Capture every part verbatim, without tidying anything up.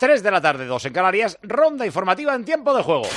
tres de la tarde, dos en Canarias, ronda informativa en tiempo de juego.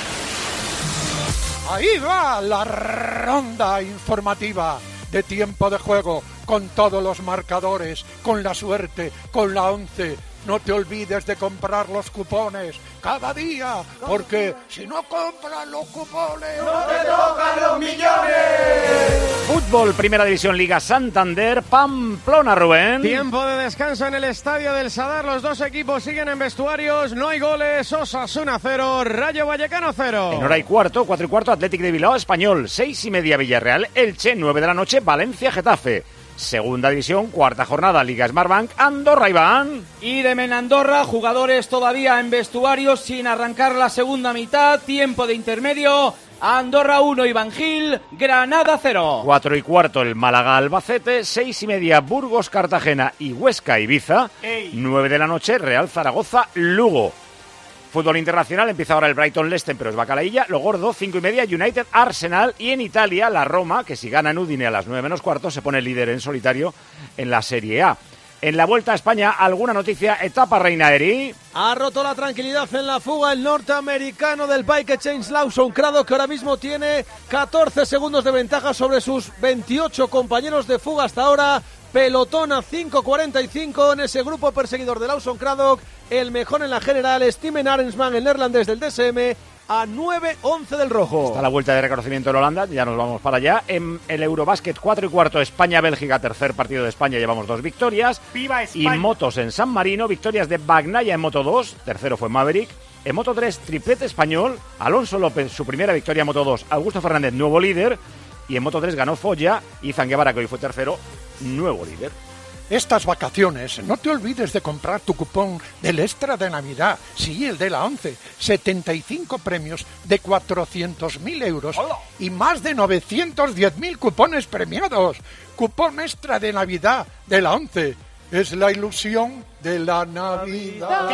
Ahí va la ronda informativa de tiempo de juego, con todos los marcadores, con la suerte, con la once. No te olvides de comprar los cupones cada día, porque si no compras los cupones, ¡no te tocan los millones! Fútbol, Primera División, Liga Santander, Pamplona, Rubén. Tiempo de descanso en el estadio del Sadar. Los dos equipos siguen en vestuarios. No hay goles. Osasuna cero, Rayo Vallecano cero. En hora y cuarto, cuatro y cuarto, Athletic de Bilbao, Español. Seis y media, Villarreal, Elche. Nueve de la noche, Valencia, Getafe. Segunda división, cuarta jornada, Liga Smartbank, Andorra, Iván. Irem en Andorra, jugadores todavía en vestuarios sin arrancar la segunda mitad, tiempo de intermedio. Andorra uno, Iván Gil, Granada cero. Cuatro y cuarto, el Málaga, Albacete. Seis y media, Burgos, Cartagena y Huesca, Ibiza. Ey. Nueve de la noche, Real Zaragoza, Lugo. Fútbol internacional, empieza ahora el Brighton Leicester, pero es bacalaílla. Lo gordo, cinco y media, United Arsenal. Y en Italia, la Roma, que si gana en Udine a las nueve menos cuarto, se pone líder en solitario en la Serie A. En la Vuelta a España, ¿alguna noticia? Etapa Reina Eri. Ha roto la tranquilidad en la fuga el norteamericano del Bike Exchange, Lawson Craddock, que ahora mismo tiene catorce segundos de ventaja sobre sus veintiocho compañeros de fuga hasta ahora. Pelotón a cinco cuarenta y cinco en ese grupo perseguidor de Lawson Craddock. El mejor en la general, Steven Arensman, el neerlandés del D S M, a nueve once del rojo. Está la vuelta de reconocimiento en Holanda, ya nos vamos para allá. En el Eurobásquet, cuatro y cuarto, España-Bélgica, tercer partido de España, llevamos dos victorias. ¡Viva España! Y motos en San Marino, victorias de Bagnaia en Moto dos, tercero fue Maverick. En Moto tres, triplete español, Alonso López, su primera victoria en Moto dos, Augusto Fernández, nuevo líder. Y en Moto tres ganó Foya y Zanguevara, que hoy fue tercero, nuevo líder. Estas vacaciones, no te olvides de comprar tu cupón del Extra de Navidad, sí, el de la once, setenta y cinco premios de cuatrocientos mil euros ¡Hola! Y más de novecientos diez mil cupones premiados. Cupón Extra de Navidad de la once, es la ilusión de la Navidad.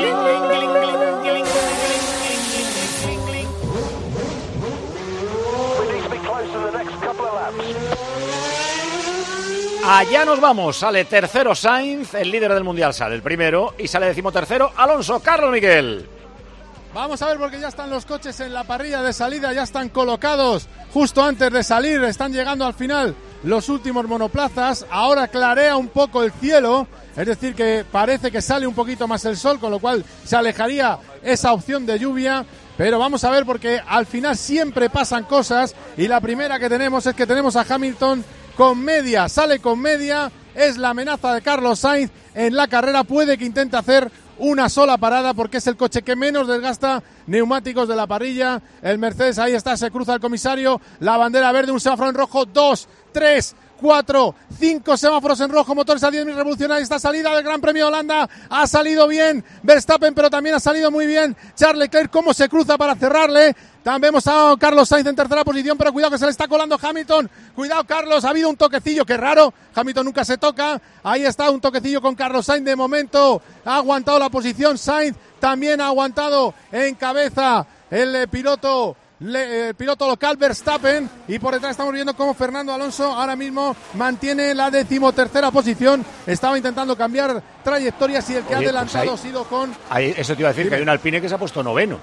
Allá nos vamos, sale tercero Sainz, el líder del Mundial sale el primero y sale decimotercero Alonso. Carlos Miguel. Vamos a ver porque ya están los coches en la parrilla de salida, ya están colocados justo antes de salir, están llegando al final los últimos monoplazas, ahora clarea un poco el cielo, es decir que parece que sale un poquito más el sol, con lo cual se alejaría esa opción de lluvia. Pero vamos a ver porque al final siempre pasan cosas y la primera que tenemos es que tenemos a Hamilton con media, sale con media, es la amenaza de Carlos Sainz en la carrera, puede que intente hacer una sola parada porque es el coche que menos desgasta neumáticos de la parrilla. El Mercedes, ahí está, se cruza el comisario, la bandera verde, un semáforo en rojo, dos, tres, cuatro, cinco semáforos en rojo, motores a diez mil revolucionarios. Esta salida del Gran Premio de Holanda ha salido bien Verstappen, pero también ha salido muy bien Charles Leclerc, cómo se cruza para cerrarle. También vemos a Carlos Sainz en tercera posición, pero cuidado que se le está colando Hamilton. Cuidado, Carlos, ha habido un toquecillo, qué raro. Hamilton nunca se toca. Ahí está un toquecillo con Carlos Sainz. De momento ha aguantado la posición Sainz. También ha aguantado en cabeza el eh, piloto Le, el piloto local Verstappen, y por detrás estamos viendo cómo Fernando Alonso ahora mismo mantiene la decimotercera posición. Estaba intentando cambiar trayectorias y el que Oye, ha adelantado pues ahí, ha sido con... Ahí, eso te iba a decir, Dime. que hay un Alpine que se ha puesto noveno.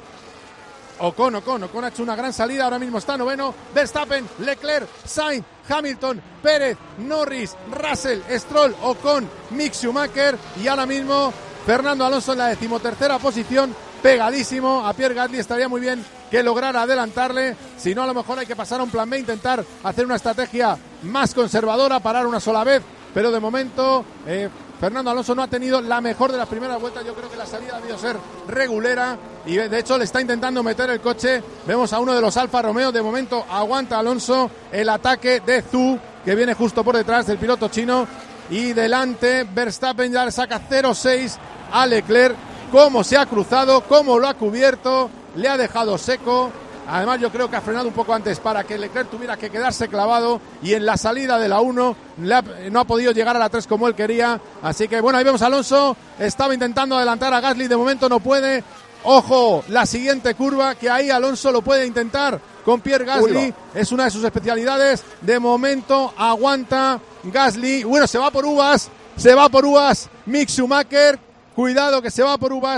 Ocon, Ocon, Ocon ha hecho una gran salida, ahora mismo está noveno. Verstappen, Leclerc, Sainz, Hamilton, Pérez, Norris, Russell, Stroll, Ocon, Mick Schumacher, y ahora mismo Fernando Alonso en la decimotercera posición, pegadísimo a Pierre Gasly. Estaría muy bien que lograra adelantarle, si no a lo mejor hay que pasar a un plan B, intentar hacer una estrategia más conservadora, parar una sola vez, pero de momento eh, Fernando Alonso no ha tenido la mejor de las primeras vueltas. Yo creo que la salida ha debido ser regulera y de hecho le está intentando meter el coche. Vemos a uno de los Alfa Romeo, de momento aguanta Alonso el ataque de Zhou, que viene justo por detrás del piloto chino, y delante Verstappen ya le saca cero seis a Leclerc. Cómo se ha cruzado, cómo lo ha cubierto, le ha dejado seco. Además yo creo que ha frenado un poco antes para que Leclerc tuviera que quedarse clavado, y en la salida de la uno no ha podido llegar a la tres como él quería. Así que bueno, ahí vemos a Alonso, estaba intentando adelantar a Gasly, de momento no puede. Ojo, la siguiente curva, que ahí Alonso lo puede intentar con Pierre Gasly. Uy, no. Es una de sus especialidades. De momento aguanta Gasly. Bueno, se va por uvas, se va por uvas Mick Schumacher. Cuidado que se va por uvas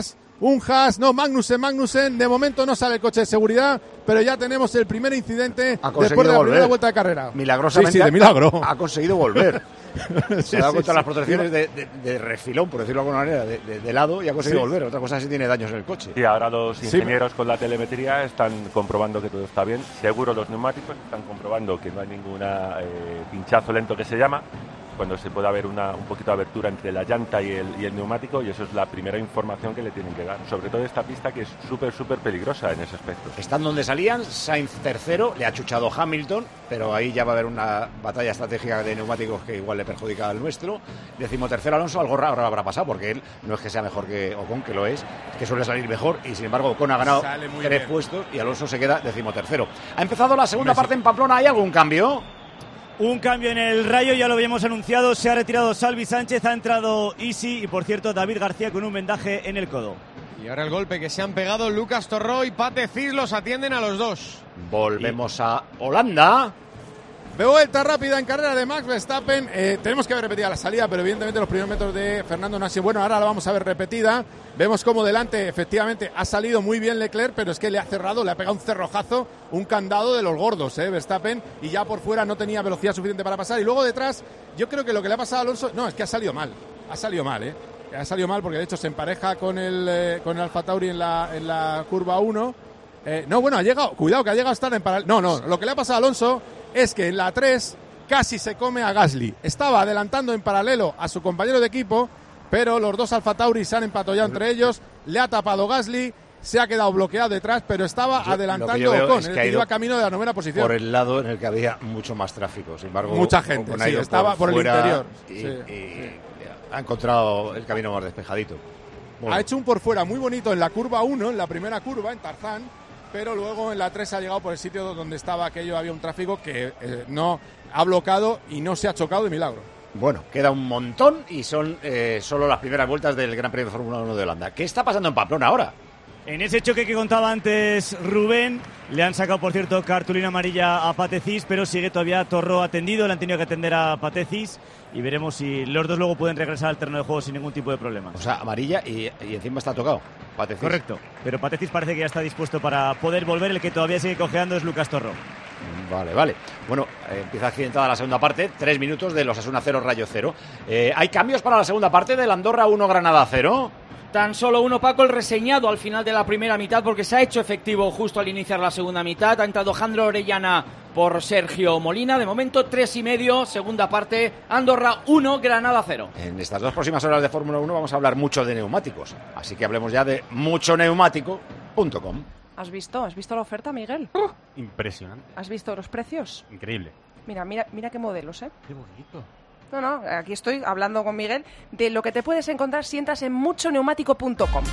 un Haas, no, Magnussen, Magnussen, de momento no sale el coche de seguridad, pero ya tenemos el primer incidente después de la volver. primera vuelta de carrera. Milagrosamente sí, sí, de milagro. Ha conseguido volver. sí, Se ha dado sí, cuenta sí. de las protecciones de, de, de refilón, por decirlo de alguna manera, de, de, de lado, y ha conseguido Sí. volver. Otra cosa es si tiene daños en el coche. Sí, ahora los Sí, ingenieros con la telemetría están comprobando que todo está bien. Seguro los neumáticos están comprobando que no hay ninguna eh, pinchazo lento que se llama, cuando se pueda ver una, un poquito de abertura entre la llanta y el, y el neumático, y eso es la primera información que le tienen que dar. Sobre todo esta pista que es súper, súper peligrosa en ese aspecto. Están donde salían, Sainz tercero, le ha chuchado Hamilton, pero ahí ya va a haber una batalla estratégica de neumáticos que igual le perjudica al nuestro. Décimo tercero Alonso, algo raro habrá pasado, porque él no es que sea mejor que Ocon, que lo es, que suele salir mejor, y sin embargo Ocon ha ganado tres bien. puestos y Alonso se queda décimo tercero. Ha empezado la segunda parte en Pamplona, ¿hay algún cambio? Un cambio en el Rayo, ya lo habíamos anunciado, se ha retirado Salvi Sánchez, ha entrado Isi y por cierto David García con un vendaje en el codo. Y ahora el golpe que se han pegado Lucas Torró y Pate Cis los atienden a los dos. Volvemos a Holanda. De vuelta rápida en carrera de Max Verstappen. Eh, tenemos que ver repetida la salida, pero evidentemente los primeros metros de Fernando no han sido buenos. Ahora la vamos a ver repetida. Vemos cómo delante efectivamente ha salido muy bien Leclerc, pero es que le ha cerrado, le ha pegado un cerrojazo, un candado de los gordos, eh, Verstappen, y ya por fuera no tenía velocidad suficiente para pasar. Y luego detrás, yo creo que lo que le ha pasado a Alonso, no, es que ha salido mal, ha salido mal, eh. Ha salido mal porque de hecho se empareja con el, eh, con el Alfa Tauri en la, en la curva uno. Eh, no, bueno, ha llegado, cuidado que ha llegado a estar en paralelo. No, no, lo que le ha pasado a Alonso es que en la tres casi se come a Gasly. Estaba adelantando en paralelo a su compañero de equipo, pero los dos Alfa Tauri se han empatollado entre ellos, le ha tapado Gasly, se ha quedado bloqueado detrás, pero estaba Yo, adelantando Ocon, es que iba camino de la novena posición. Por el lado en el que había mucho más tráfico, sin embargo... Mucha gente, sí, estaba por, por el interior. Y, sí, y sí. ha encontrado el camino más despejadito. Bueno. Ha hecho un por fuera muy bonito en la curva uno, en la primera curva, en Tarzán, pero luego en la tres ha llegado por el sitio donde estaba aquello, había un tráfico que eh, no ha bloqueado y no se ha chocado de milagro. Bueno, queda un montón y son eh, solo las primeras vueltas del Gran Premio de Fórmula uno de Holanda. ¿Qué está pasando en Pamplona ahora? En ese choque que contaba antes Rubén, le han sacado, por cierto, cartulina amarilla a Pate Cis, pero sigue todavía Torró atendido, le han tenido que atender a Pate Cis y veremos si los dos luego pueden regresar al terreno de juego sin ningún tipo de problema. O sea, amarilla y, y encima está tocado. Pate Cis. Correcto, pero Pate Cis parece que ya está dispuesto para poder volver, el que todavía sigue cojeando es Lucas Torró. Vale, vale. Bueno, eh, empieza accidentada la segunda parte, tres minutos de los Osasuna cero, Rayo cero. Eh, ¿Hay cambios para la segunda parte del Andorra uno, Granada cero? Tan solo uno, Paco, el reseñado al final de la primera mitad, porque se ha hecho efectivo justo al iniciar la segunda mitad. Ha entrado Jandro Orellana por Sergio Molina. De momento, tres y medio, segunda parte, Andorra uno, Granada cero. En estas dos próximas horas de Fórmula uno vamos a hablar mucho de neumáticos. Así que hablemos ya de mucho neumático punto com. ¿Has visto? ¿Has visto la oferta, Miguel? Uh, impresionante. ¿Has visto los precios? Increíble. Mira, mira, mira qué modelos, ¿eh? Qué bonito. No, no, aquí estoy hablando con Miguel de lo que te puedes encontrar si entras en mucho neumático punto com.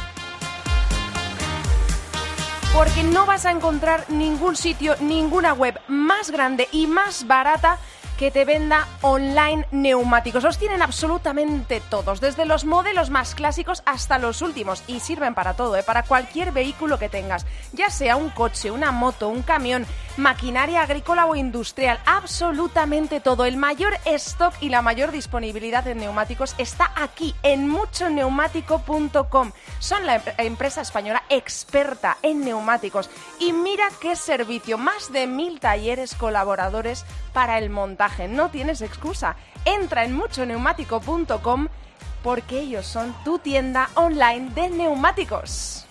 Porque no vas a encontrar ningún sitio, ninguna web más grande y más barata que te venda online neumáticos. Los tienen absolutamente todos, desde los modelos más clásicos hasta los últimos, y sirven para todo, ¿eh? Para cualquier vehículo que tengas, ya sea un coche, una moto, un camión, maquinaria agrícola o industrial, absolutamente todo. El mayor stock y la mayor disponibilidad en neumáticos está aquí, en mucho neumático punto com. Son la empresa española experta en neumáticos y mira qué servicio, más de mil talleres colaboradores para el montaje. No tienes excusa. Entra en mucho neumático punto com porque ellos son tu tienda online de neumáticos.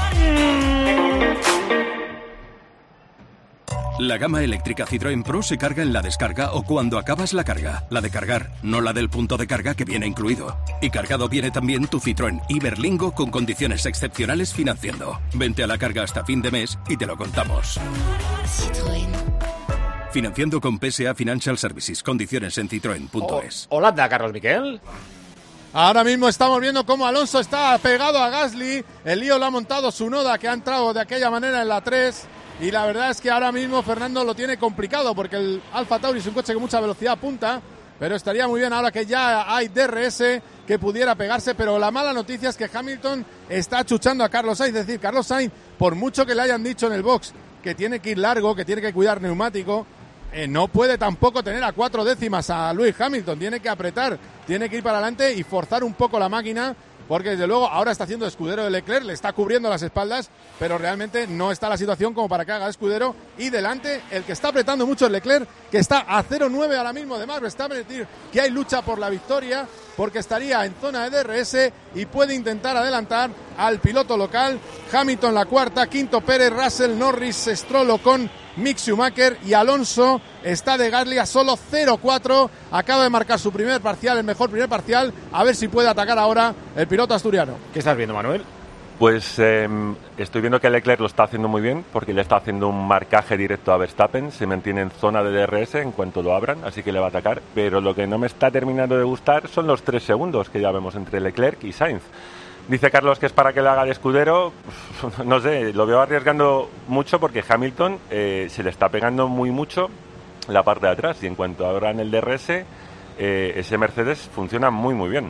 La gama eléctrica Citroën Pro se carga en la descarga o cuando acabas la carga. La de cargar, no la del punto de carga que viene incluido. Y cargado viene también tu Citroën Iberlingo con condiciones excepcionales financiando. Vente a la carga hasta fin de mes y te lo contamos. Citroën. Financiando con P S A Financial Services. Condiciones en citroen punto es. Oh, Holanda, Carlos Miquel. Ahora mismo estamos viendo cómo Alonso está pegado a Gasly. El lío lo ha montado Tsunoda, que ha entrado de aquella manera en la tres. Y la verdad es que ahora mismo Fernando lo tiene complicado porque el Alfa Tauri es un coche con mucha velocidad punta. Pero estaría muy bien ahora que ya hay D R S que pudiera pegarse. Pero la mala noticia es que Hamilton está chuchando a Carlos Sainz. Es decir, Carlos Sainz, por mucho que le hayan dicho en el box que tiene que ir largo, que tiene que cuidar neumático, Eh, no puede tampoco tener a cuatro décimas a Lewis Hamilton, tiene que apretar, tiene que ir para adelante y forzar un poco la máquina porque desde luego ahora está haciendo escudero de Leclerc, le está cubriendo las espaldas, pero realmente no está la situación como para que haga escudero. Y delante, el que está apretando mucho es Leclerc, que está a cero nueve ahora mismo de Max Verstappen, es decir, que hay lucha por la victoria, porque estaría en zona de D R S y puede intentar adelantar al piloto local. Hamilton la cuarta, quinto Pérez, Russell, Norris, Stroll, Ocon, Mick Schumacher y Alonso está de Gasly a solo cero cuatro. Acaba de marcar su primer parcial, el mejor primer parcial. A ver si puede atacar ahora el piloto asturiano. ¿Qué estás viendo, Manuel? Pues eh, estoy viendo que Leclerc lo está haciendo muy bien, porque le está haciendo un marcaje directo a Verstappen, se mantiene en zona de D R S en cuanto lo abran, así que le va a atacar, pero lo que no me está terminando de gustar son los tres segundos que ya vemos entre Leclerc y Sainz. Dice Carlos que es para que le haga de escudero, no sé, lo veo arriesgando mucho porque Hamilton eh, se le está pegando muy mucho la parte de atrás, y en cuanto abran el D R S, eh, ese Mercedes funciona muy muy bien.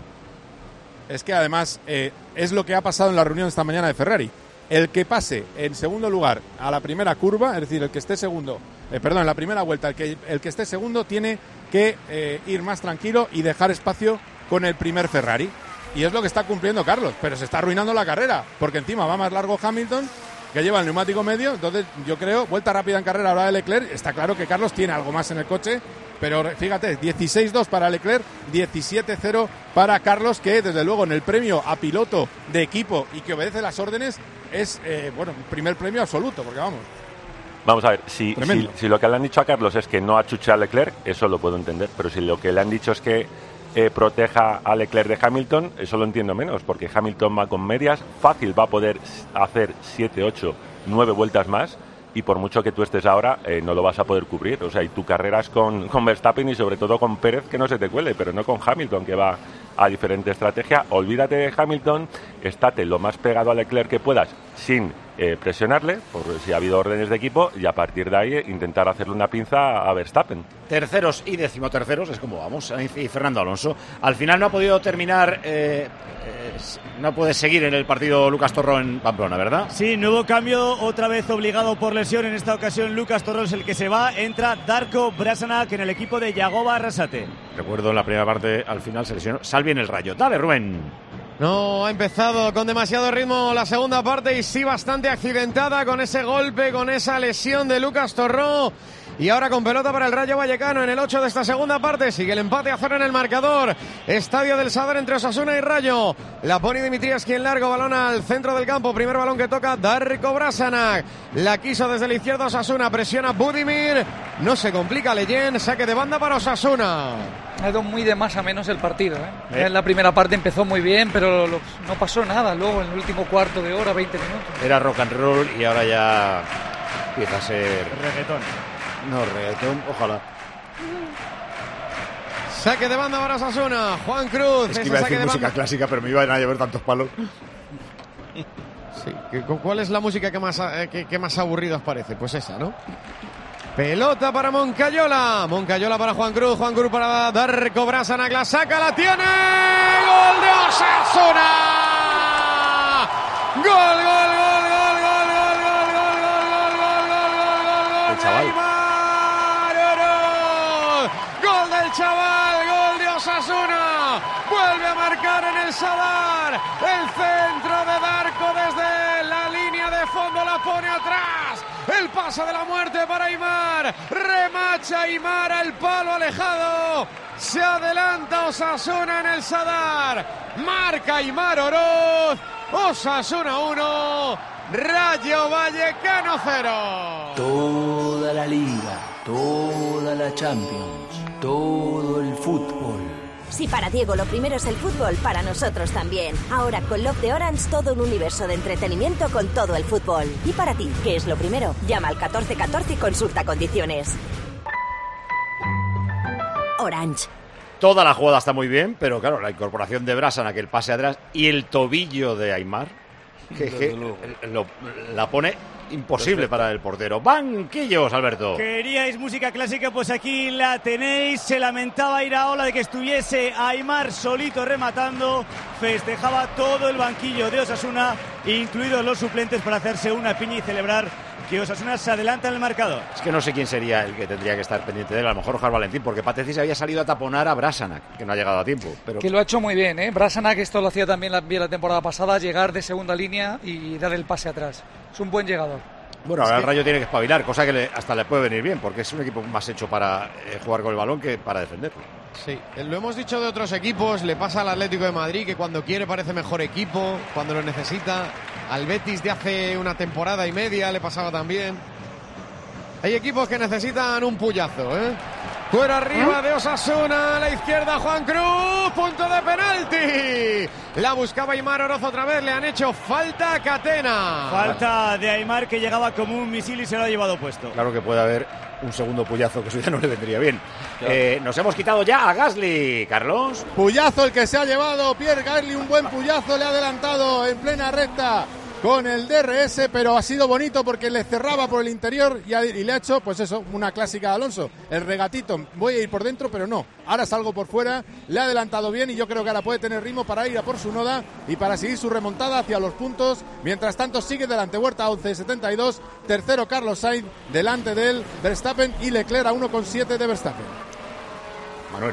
Es que además eh, es lo que ha pasado en la reunión esta mañana de Ferrari. El que pase en segundo lugar a la primera curva, es decir, el que esté segundo, eh, perdón, en la primera vuelta, el que, el que esté segundo tiene que eh, ir más tranquilo y dejar espacio con el primer Ferrari. Y es lo que está cumpliendo Carlos, pero se está arruinando la carrera, porque encima va más largo Hamilton, que lleva el neumático medio. Entonces yo creo, vuelta rápida en carrera ahora de Leclerc, está claro que Carlos tiene algo más en el coche, pero fíjate, dieciséis dos para Leclerc, diecisiete cero para Carlos, que desde luego en el premio a piloto de equipo y que obedece las órdenes es, eh, bueno, primer premio absoluto, porque vamos. Vamos a ver, si, si, si lo que le han dicho a Carlos es que no achuche a Leclerc, eso lo puedo entender, pero si lo que le han dicho es que eh, proteja a Leclerc de Hamilton, eso lo entiendo menos, porque Hamilton va con medias, fácil va a poder hacer siete, ocho, nueve vueltas más, y por mucho que tú estés ahora, eh, no lo vas a poder cubrir. O sea, y tu carrera es con, con Verstappen y sobre todo con Pérez, que no se te cuele, pero no con Hamilton, que va a diferente estrategia. Olvídate de Hamilton, estate lo más pegado a Leclerc que puedas, sin eh, presionarle, por si ha habido órdenes de equipo, y a partir de ahí eh, intentar hacerle una pinza a Verstappen. Terceros y decimoterceros, es como vamos, y Fernando Alonso. Al final no ha podido terminar, eh, eh, no puede seguir en el partido Lucas Torró en Pamplona, ¿verdad? Sí, nuevo cambio, otra vez obligado por lesión. En esta ocasión Lucas Torró es el que se va, entra Darko Brasanac en el equipo de Yagoba Arrasate. Recuerdo en la primera parte, al final se lesionó, sal bien el Rayo. Dale, Rubén. No ha empezado con demasiado ritmo la segunda parte y sí bastante accidentada con ese golpe, con esa lesión de Lucas Torró. Y ahora con pelota para el Rayo Vallecano en el ocho de esta segunda parte. Sigue el empate a cero en el marcador. Estadio del Sadar entre Osasuna y Rayo. La pone Dimitrievski en largo, balón al centro del campo. Primer balón que toca Darko Brasanac. La quiso desde la izquierda Osasuna. Presiona Budimir. No se complica Leyen. Saque de banda para Osasuna. Ha ido muy de más a menos el partido, ¿eh? ¿Eh? En la primera parte empezó muy bien, pero lo, no pasó nada. Luego en el último cuarto de hora, veinte minutos. Era rock and roll y ahora ya empieza a ser reggaetón. No, reggaetón, ojalá. Saque de banda para Osasuna. Juan Cruz. Es que iba a decir música clásica, pero me iban a llover tantos palos. Sí, ¿cuál es la música que más, que, que más aburrida os parece? Pues esa, ¿no? Pelota para Moncayola. Moncayola para Juan Cruz. Juan Cruz para Darko Brasanac. La saca, la tiene. ¡Gol de Osasuna! ¡Gol, gol, gol, gol, gol, gol, gol, gol, gol, gol, gol, gol! El chaval. Gol del chaval, gol de Osasuna. Vuelve a marcar en el Sadar. El centro de Darko desde la línea de fondo la pone atrás. El pase de la muerte para Aimar. Remacha Aimar al palo alejado. Se adelanta Osasuna en el Sadar. Marca Aimar Oroz. Osasuna uno. Rayo Vallecano cero. Toda la liga, toda la Champions, todo el fútbol. Si para Diego lo primero es el fútbol, para nosotros también. Ahora con Love de Orange todo un universo de entretenimiento con todo el fútbol. Y para ti, ¿qué es lo primero? Llama al catorce catorce y consulta condiciones. Orange. Toda la jugada está muy bien, pero claro, la incorporación de Brasanac, el pase atrás y el tobillo de Aimar, que, que lo, la pone imposible para el portero. Banquillos, Alberto. ¿Queríais música clásica? Pues aquí la tenéis. Se lamentaba Iraola de que estuviese Aimar solito rematando. Festejaba todo el banquillo de Osasuna, incluidos los suplentes, para hacerse una piña y celebrar que Osasuna se adelanta en el marcador. Es que no sé quién sería el que tendría que estar pendiente de él, a lo mejor Oscar Valentín, porque Patecis había salido a taponar a Brasanac, que no ha llegado a tiempo. Pero... Que lo ha hecho muy bien, ¿eh? Brasanac, esto lo hacía también la, bien la temporada pasada, llegar de segunda línea y dar el pase atrás. Es un buen llegador. Bueno, ahora el Rayo tiene que espabilar, cosa que le, hasta le puede venir bien, porque es un equipo más hecho para eh, jugar con el balón que para defenderlo. Sí, lo hemos dicho de otros equipos, le pasa al Atlético de Madrid, que cuando quiere parece mejor equipo, cuando lo necesita. Al Betis de hace una temporada y media le pasaba también. Hay equipos que necesitan un puyazo, ¿eh? Fuera arriba de Osasuna, a la izquierda Juan Cruz, punto de penalti. La buscaba Aimar Oroz otra vez, le han hecho falta a Catena. Falta de Aimar, que llegaba como un misil y se lo ha llevado puesto. Claro que puede haber un segundo puyazo, que eso ya no le vendría bien. Claro. Eh, nos hemos quitado ya a Gasly, Carlos. Puyazo el que se ha llevado Pierre Gasly, un buen puyazo, le ha adelantado en plena recta con el D R S, pero ha sido bonito porque le cerraba por el interior y, ha, y le ha hecho, pues eso, una clásica de Alonso, el regatito, voy a ir por dentro, pero no, ahora salgo por fuera, le ha adelantado bien y yo creo que ahora puede tener ritmo para ir a por su Noda y para seguir su remontada hacia los puntos. Mientras tanto sigue delante Huerta, once setenta y dos, tercero Carlos Sainz, delante de él Verstappen y Leclerc a uno coma siete de Verstappen. Manuel.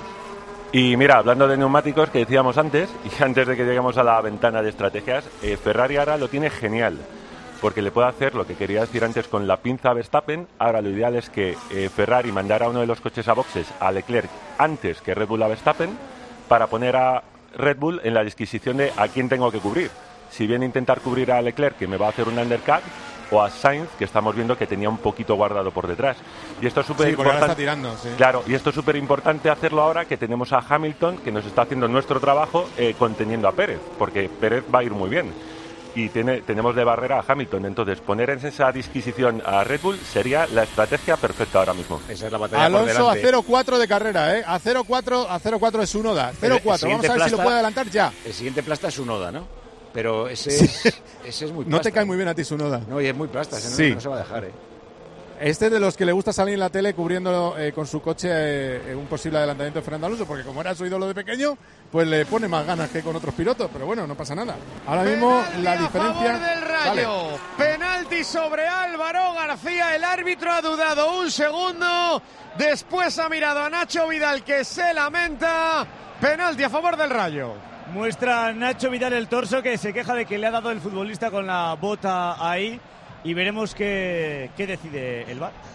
Y mira, hablando de neumáticos que decíamos antes, y antes de que lleguemos a la ventana de estrategias, eh, Ferrari ahora lo tiene genial, porque le puede hacer lo que quería decir antes con la pinza a Verstappen. Ahora lo ideal es que eh, Ferrari mandara uno de los coches a boxes a Leclerc antes que Red Bull a Verstappen, para poner a Red Bull en la disquisición de a quién tengo que cubrir. Si bien intentar cubrir a Leclerc, que me va a hacer un undercut, o a Sainz, que estamos viendo que tenía un poquito guardado por detrás. Y esto es súper sí, importante. Está tirando, sí. Claro, y esto es súper importante hacerlo ahora que tenemos a Hamilton, que nos está haciendo nuestro trabajo eh, conteniendo a Pérez, porque Pérez va a ir muy bien. Y tiene, tenemos de barrera a Hamilton. Entonces, poner en esa disquisición a Red Bull sería la estrategia perfecta ahora mismo. Esa es la batalla. Alonso a cero cuatro de carrera, ¿eh? A cero cuatro a cero cuatro de Tsunoda. cero cuatro, vamos a ver plasta, si lo puede adelantar ya. El siguiente plasta es Tsunoda, ¿no? Pero ese es, ese es muy plasta. No te cae muy bien a ti Tsunoda. No, y es muy plasta, ese sí. no, no se va a dejar, ¿eh? Este es de los que le gusta salir en la tele cubriendo eh, con su coche eh, un posible adelantamiento de Fernando Alonso, porque como era su ídolo de pequeño, pues le pone más ganas que con otros pilotos, pero bueno, no pasa nada. Ahora mismo penalti la diferencia... A favor del Rayo. Vale. Penalti sobre Álvaro García, el árbitro ha dudado un segundo, después ha mirado a Nacho Vidal, que se lamenta. Penalti a favor del Rayo. Muestra Nacho Vidal el torso, que se queja de que le ha dado el futbolista con la bota ahí, y veremos qué, qué decide el V A R.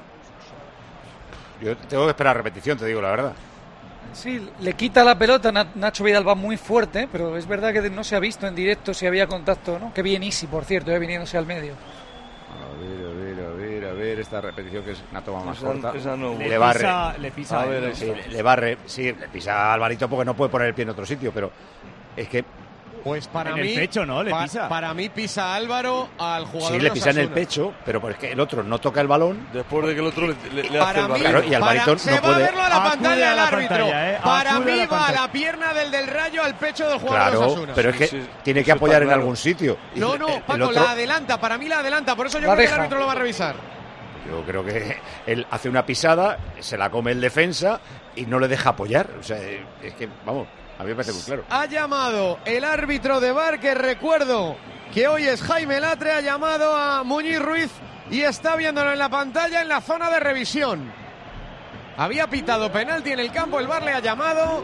Yo tengo que esperar repetición, te digo la verdad. Sí, le quita la pelota, Nacho Vidal va muy fuerte, pero es verdad que no se ha visto en directo si había contacto, ¿no? Qué bien Isi, por cierto, ya viniéndose al medio. A ver, a ver, a ver, a ver, esta repetición que es una toma más esa, corta. Esa no. Le, le barre. Pisa, le pisa. A ver, sí, le, le barre, sí, le pisa a Alvarito porque no puede poner el pie en otro sitio, pero es que... Pues para en mí, el pecho, ¿no? Le pa, pisa. Para mí pisa Álvaro al jugador. Sí, le pisa en el pecho, pero es que el otro no toca el balón. Después de que el otro le, le, le hace el mí, claro, y Alvarito no se puede. Va a verlo a la pantalla del árbitro. Pantalla, ¿eh? Para Acude mí la va la pierna del del Rayo al pecho del jugador claro, de Osasuna. pero es que sí, sí, tiene que apoyar en claro. algún sitio. No, no, el, Paco, el otro... la adelanta, para mí la adelanta, por eso yo la creo deja. que el árbitro lo va a revisar. Yo creo que él hace una pisada, se la come el defensa y no le deja apoyar. O sea, es que, vamos, a mí me parece muy claro. Ha llamado el árbitro de V A R, que recuerdo que hoy es Jaime Latre, ha llamado a Muñiz Ruiz y está viéndolo en la pantalla en la zona de revisión. Había pitado penalti en el campo, el V A R le ha llamado.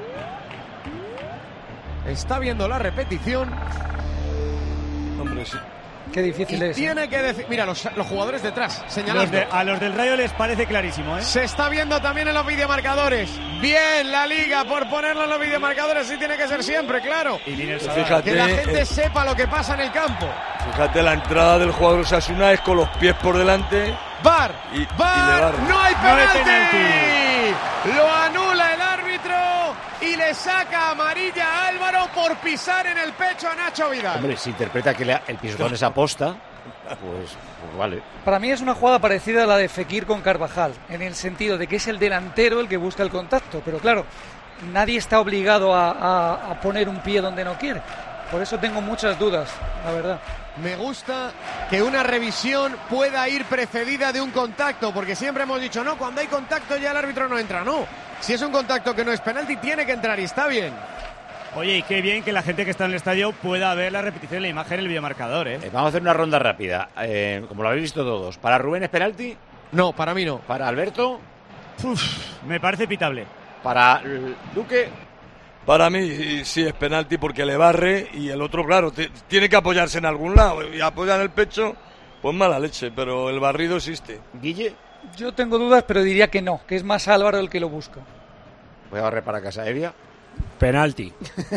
Está viendo la repetición. Hombre, sí. Qué difícil y es. Tiene que decir. Mira, los, los jugadores detrás, señalando. Los de, a los del Rayo les parece clarísimo, ¿eh? Se está viendo también en los videomarcadores. Bien la Liga por ponerlo en los videomarcadores, sí tiene que ser siempre, claro. Y pues fíjate, que la gente eh, sepa lo que pasa en el campo. Fíjate, la entrada del jugador Osasuna es con los pies por delante. V A R, y, V A R, y no hay penalti. No hay penalti. Lo anula el árbitro y le saca amarilla a Álvaro por pisar en el pecho a Nacho Vidal. Hombre, si interpreta que el pisotón es aposta, pues, pues vale. Para mí es una jugada parecida a la de Fekir con Carvajal, en el sentido de que es el delantero el que busca el contacto, pero claro, nadie está obligado a, a, a poner un pie donde no quiere. Por eso tengo muchas dudas, la verdad. Me gusta que una revisión pueda ir precedida de un contacto, porque siempre hemos dicho, no, cuando hay contacto ya el árbitro no entra, no. Si es un contacto que no es penalti, tiene que entrar y está bien. Oye, y qué bien que la gente que está en el estadio pueda ver la repetición de la imagen en el videomarcador, ¿eh? Eh, vamos a hacer una ronda rápida. Eh, como lo habéis visto todos. ¿Para Rubén es penalti? No, para mí no. ¿Para Alberto? Uf, me parece pitable. ¿Para Duque? Para mí sí es penalti porque le barre y el otro, claro, t- tiene que apoyarse en algún lado y apoya en el pecho, pues mala leche, pero el barrido existe. ¿Guille? Yo tengo dudas, pero diría que no, que es más Álvaro el que lo busca. Voy a barrer para casa, Evia. Penalti.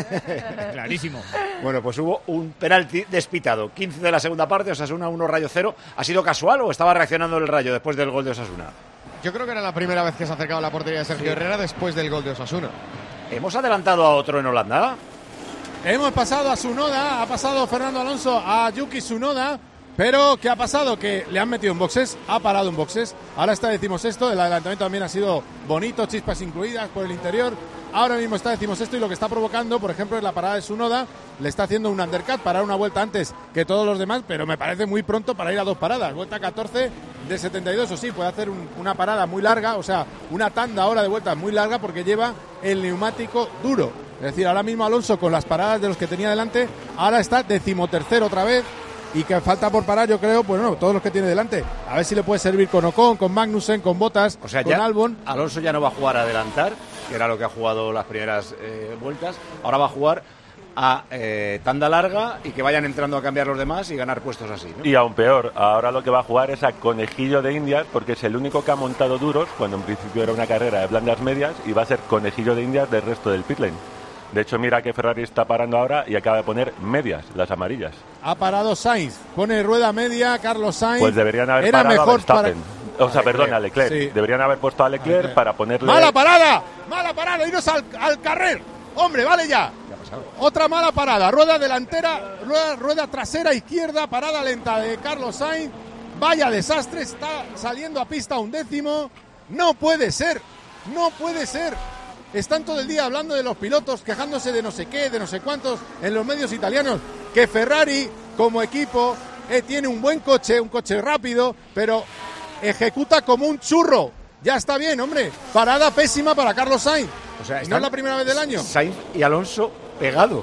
Clarísimo. Bueno, pues hubo un penalti despitado. quince de la segunda parte, Osasuna uno, Rayo cero. ¿Ha sido casual o estaba reaccionando el Rayo después del gol de Osasuna? Yo creo que era la primera vez que se ha acercado a la portería de Sergio Sí. Herrera después del gol de Osasuna. ¿Hemos adelantado a otro en Holanda? Hemos pasado a Tsunoda, ha pasado Fernando Alonso a Yuki Tsunoda, pero ¿qué ha pasado? Que le han metido en boxes, ha parado en boxes, ahora está decimosexto, el adelantamiento también ha sido bonito, chispas incluidas por el interior, ahora mismo está decimosexto y lo que está provocando, por ejemplo, es la parada de Tsunoda, le está haciendo un undercut, parar una vuelta antes que todos los demás, pero me parece muy pronto para ir a dos paradas, vuelta catorce de setenta y dos, o sí, puede hacer un, una parada muy larga, o sea, una tanda ahora de vuelta muy larga porque lleva el neumático duro. Es decir, ahora mismo Alonso con las paradas de los que tenía delante, ahora está decimotercero otra vez y que falta por parar, yo creo, pues no, todos los que tiene delante. A ver si le puede servir con Ocon, con Magnussen, con Bottas, O sea, con ya Albon. Alonso ya no va a jugar a adelantar, que era lo que ha jugado las primeras eh, vueltas. Ahora va a jugar a eh, tanda larga y que vayan entrando a cambiar los demás y ganar puestos así, ¿no? Y aún peor, ahora lo que va a jugar es a conejillo de indias, porque es el único que ha montado duros, cuando en principio era una carrera de blandas medias, y va a ser conejillo de indias del resto del pit lane. De hecho, mira que Ferrari está parando ahora y acaba de poner medias, las amarillas. Ha parado Sainz, pone rueda media, Carlos Sainz. Pues deberían haber Era parado a mejor Verstappen. para... O sea, perdón, a Leclerc. Sí. Deberían haber puesto a Leclerc, Leclerc. para ponerle... ¡Mala parada! ¡Mala parada! ¡Iros al, al carrer! ¡Hombre, vale ya! Otra mala parada, rueda delantera, rueda, rueda trasera izquierda, parada lenta de Carlos Sainz. Vaya desastre, está saliendo a pista un décimo. No puede ser, no puede ser. Están todo el día hablando de los pilotos, quejándose de no sé qué, de no sé cuántos en los medios italianos. Que Ferrari, como equipo, eh, tiene un buen coche, un coche rápido, pero ejecuta como un churro. Ya está bien, hombre. Parada pésima para Carlos Sainz. O sea, no es la primera vez del año. Sainz y Alonso pegados.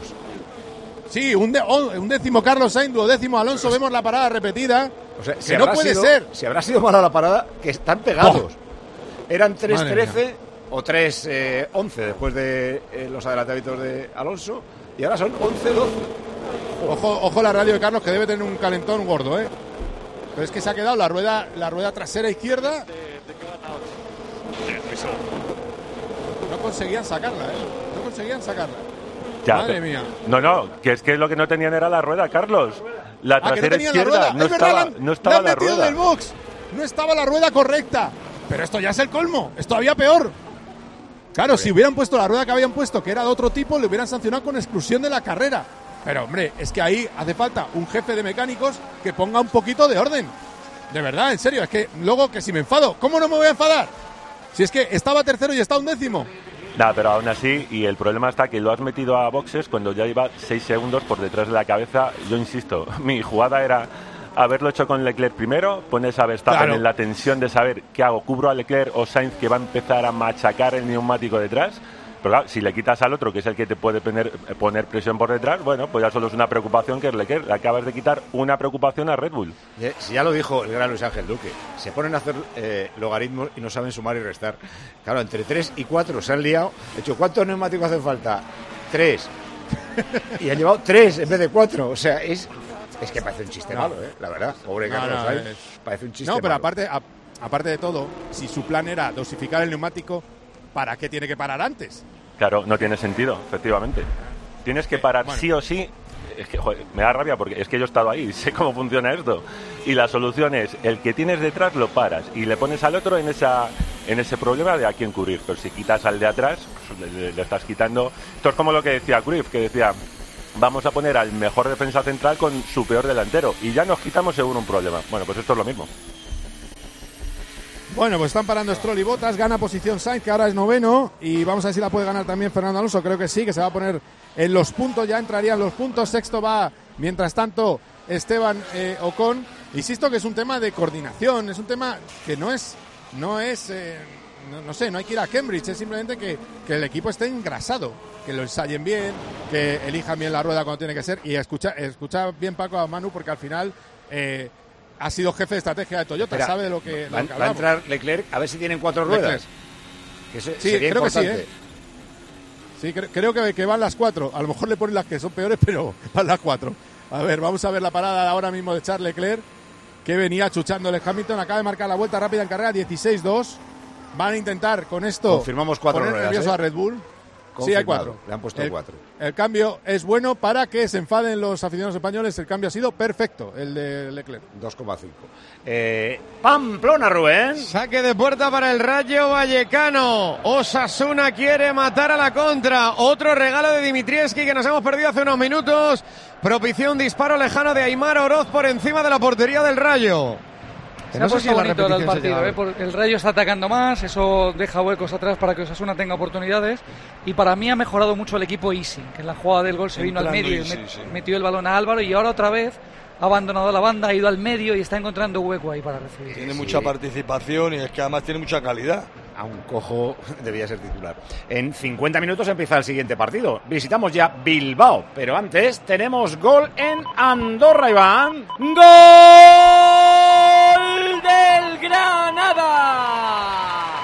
Sí, un, de, un décimo Carlos Sainz, duodécimo Alonso, vemos la parada repetida. O sea, que si no habrá puede sido- ser. Si habrá sido mala la parada, que están pegados. Eran tres Madre trece o tres once después de eh, los adelantamientos de Alonso y ahora son once doce. Ojo, ojo la radio de Carlos, que debe tener un calentón gordo, ¿eh? Pero es que se ha quedado la rueda, la rueda trasera izquierda. No conseguían sacarla, ¿eh? No conseguían sacarla. Ya, Madre pero- mía. No, no, que es que lo que no tenían era la rueda, Carlos. La Ah, que no trasera tenían la izquierda, rueda. no Es verdad, estaba, la han- no estaba la han la metido rueda. del box. No estaba la rueda correcta. Pero esto ya es el colmo. Es todavía peor. Claro, si hubieran puesto la rueda que habían puesto, que era de otro tipo, le hubieran sancionado con exclusión de la carrera. Pero, hombre, es que ahí hace falta un jefe de mecánicos que ponga un poquito de orden. De verdad, en serio, es que luego que si me enfado, ¿cómo no me voy a enfadar? Si es que estaba tercero y está un décimo. Nada, pero aún así, y el problema está que lo has metido a boxes cuando ya iba seis segundos por detrás de la cabeza. Yo insisto, mi jugada era haberlo hecho con Leclerc primero, pones a Verstappen Claro. en la tensión de saber qué hago, cubro a Leclerc o Sainz, que va a empezar a machacar el neumático detrás. Pero claro, si le quitas al otro, que es el que te puede poner, poner presión por detrás, bueno, pues ya solo es una preocupación, que es Leclerc. Le acabas de quitar una preocupación a Red Bull. Ya- Si ya lo dijo el gran Luis Ángel Duque, se ponen a hacer eh, logaritmos y no saben sumar y restar. Claro, entre tres y cuatro se han liado. De hecho, ¿cuántos neumáticos hacen falta? Tres. Y han llevado tres en vez de cuatro. O sea, es, es que parece un chiste No. malo, ¿eh? La verdad. Pobre No, Carlos no, Sainz, es- parece un chiste No, pero malo. aparte, a- aparte de todo, si su plan era dosificar el neumático, ¿para qué tiene que parar antes? Claro, no tiene sentido, efectivamente. Tienes que parar sí o sí. Es que, joder, me da rabia porque es que yo he estado ahí, sé cómo funciona esto. Y la solución es, el que tienes detrás lo paras y le pones al otro en esa en ese problema de a quién cubrir. Pero si quitas al de atrás, pues le, le- le estás quitando... Esto es como lo que decía Cruyff, que decía, vamos a poner al mejor defensa central con su peor delantero y ya nos quitamos seguro un problema. Bueno, pues esto es lo mismo. Bueno, pues están parando Stroll y Bottas, gana posición Sainz, que ahora es noveno, y vamos a ver si la puede ganar también Fernando Alonso, creo que sí, que se va a poner en los puntos, ya entrarían los puntos, sexto va, mientras tanto, Esteban eh, Ocon. Insisto que es un tema de coordinación, es un tema que no es, no es, eh, no, no sé, no hay que ir a Cambridge, es simplemente que, que el equipo esté engrasado, que lo ensayen bien, que elijan bien la rueda cuando tiene que ser, y escucha, escucha bien Paco a Manu, porque al final eh, ha sido jefe de estrategia de Toyota, Espera, sabe de lo que, va, lo que va a entrar Leclerc, a ver si tienen cuatro ruedas. Que eso sí, sería creo importante. que sí, ¿eh? Sí, cre- creo que, que van las cuatro. A lo mejor le ponen las que son peores, pero van las cuatro. A ver, vamos a ver la parada ahora mismo de Charles Leclerc, que venía chuchándole Hamilton. Acaba de marcar la vuelta rápida en carrera, dieciséis dos. Van a intentar con esto confirmamos cuatro poner ruedas, nervioso ¿eh? a Red Bull. Confirmado. Sí, hay cuatro. Le han puesto el, cuatro. El cambio es bueno para que se enfaden los aficionados españoles. El cambio ha sido perfecto, el de Leclerc. dos coma cinco. Eh, Pamplona, Rubén. Saque de puerta para el Rayo Vallecano. Osasuna quiere matar a la contra. Otro regalo de Dimitrievski que nos hemos perdido hace unos minutos. Propició un disparo lejano de Aimar Oroz por encima de la portería del Rayo. Se No ha sé puesto si la bonito ahora el repetición se partido, llega. ¿eh? Por- el Rayo está atacando más, eso deja huecos atrás para que Osasuna tenga oportunidades, y para mí ha mejorado mucho el equipo Easy, que en la jugada del gol se vino al Entrando medio y Easy, met- sí. metió el balón a Álvaro, y ahora otra vez ha abandonado la banda, ha ido al medio y está encontrando hueco ahí para recibir. Tiene mucha participación y es que además tiene mucha calidad. A un cojo debía ser titular. En cincuenta minutos empieza el siguiente partido. Visitamos ya Bilbao, pero antes tenemos gol en Andorra, Iván. ¡Gol del Granada!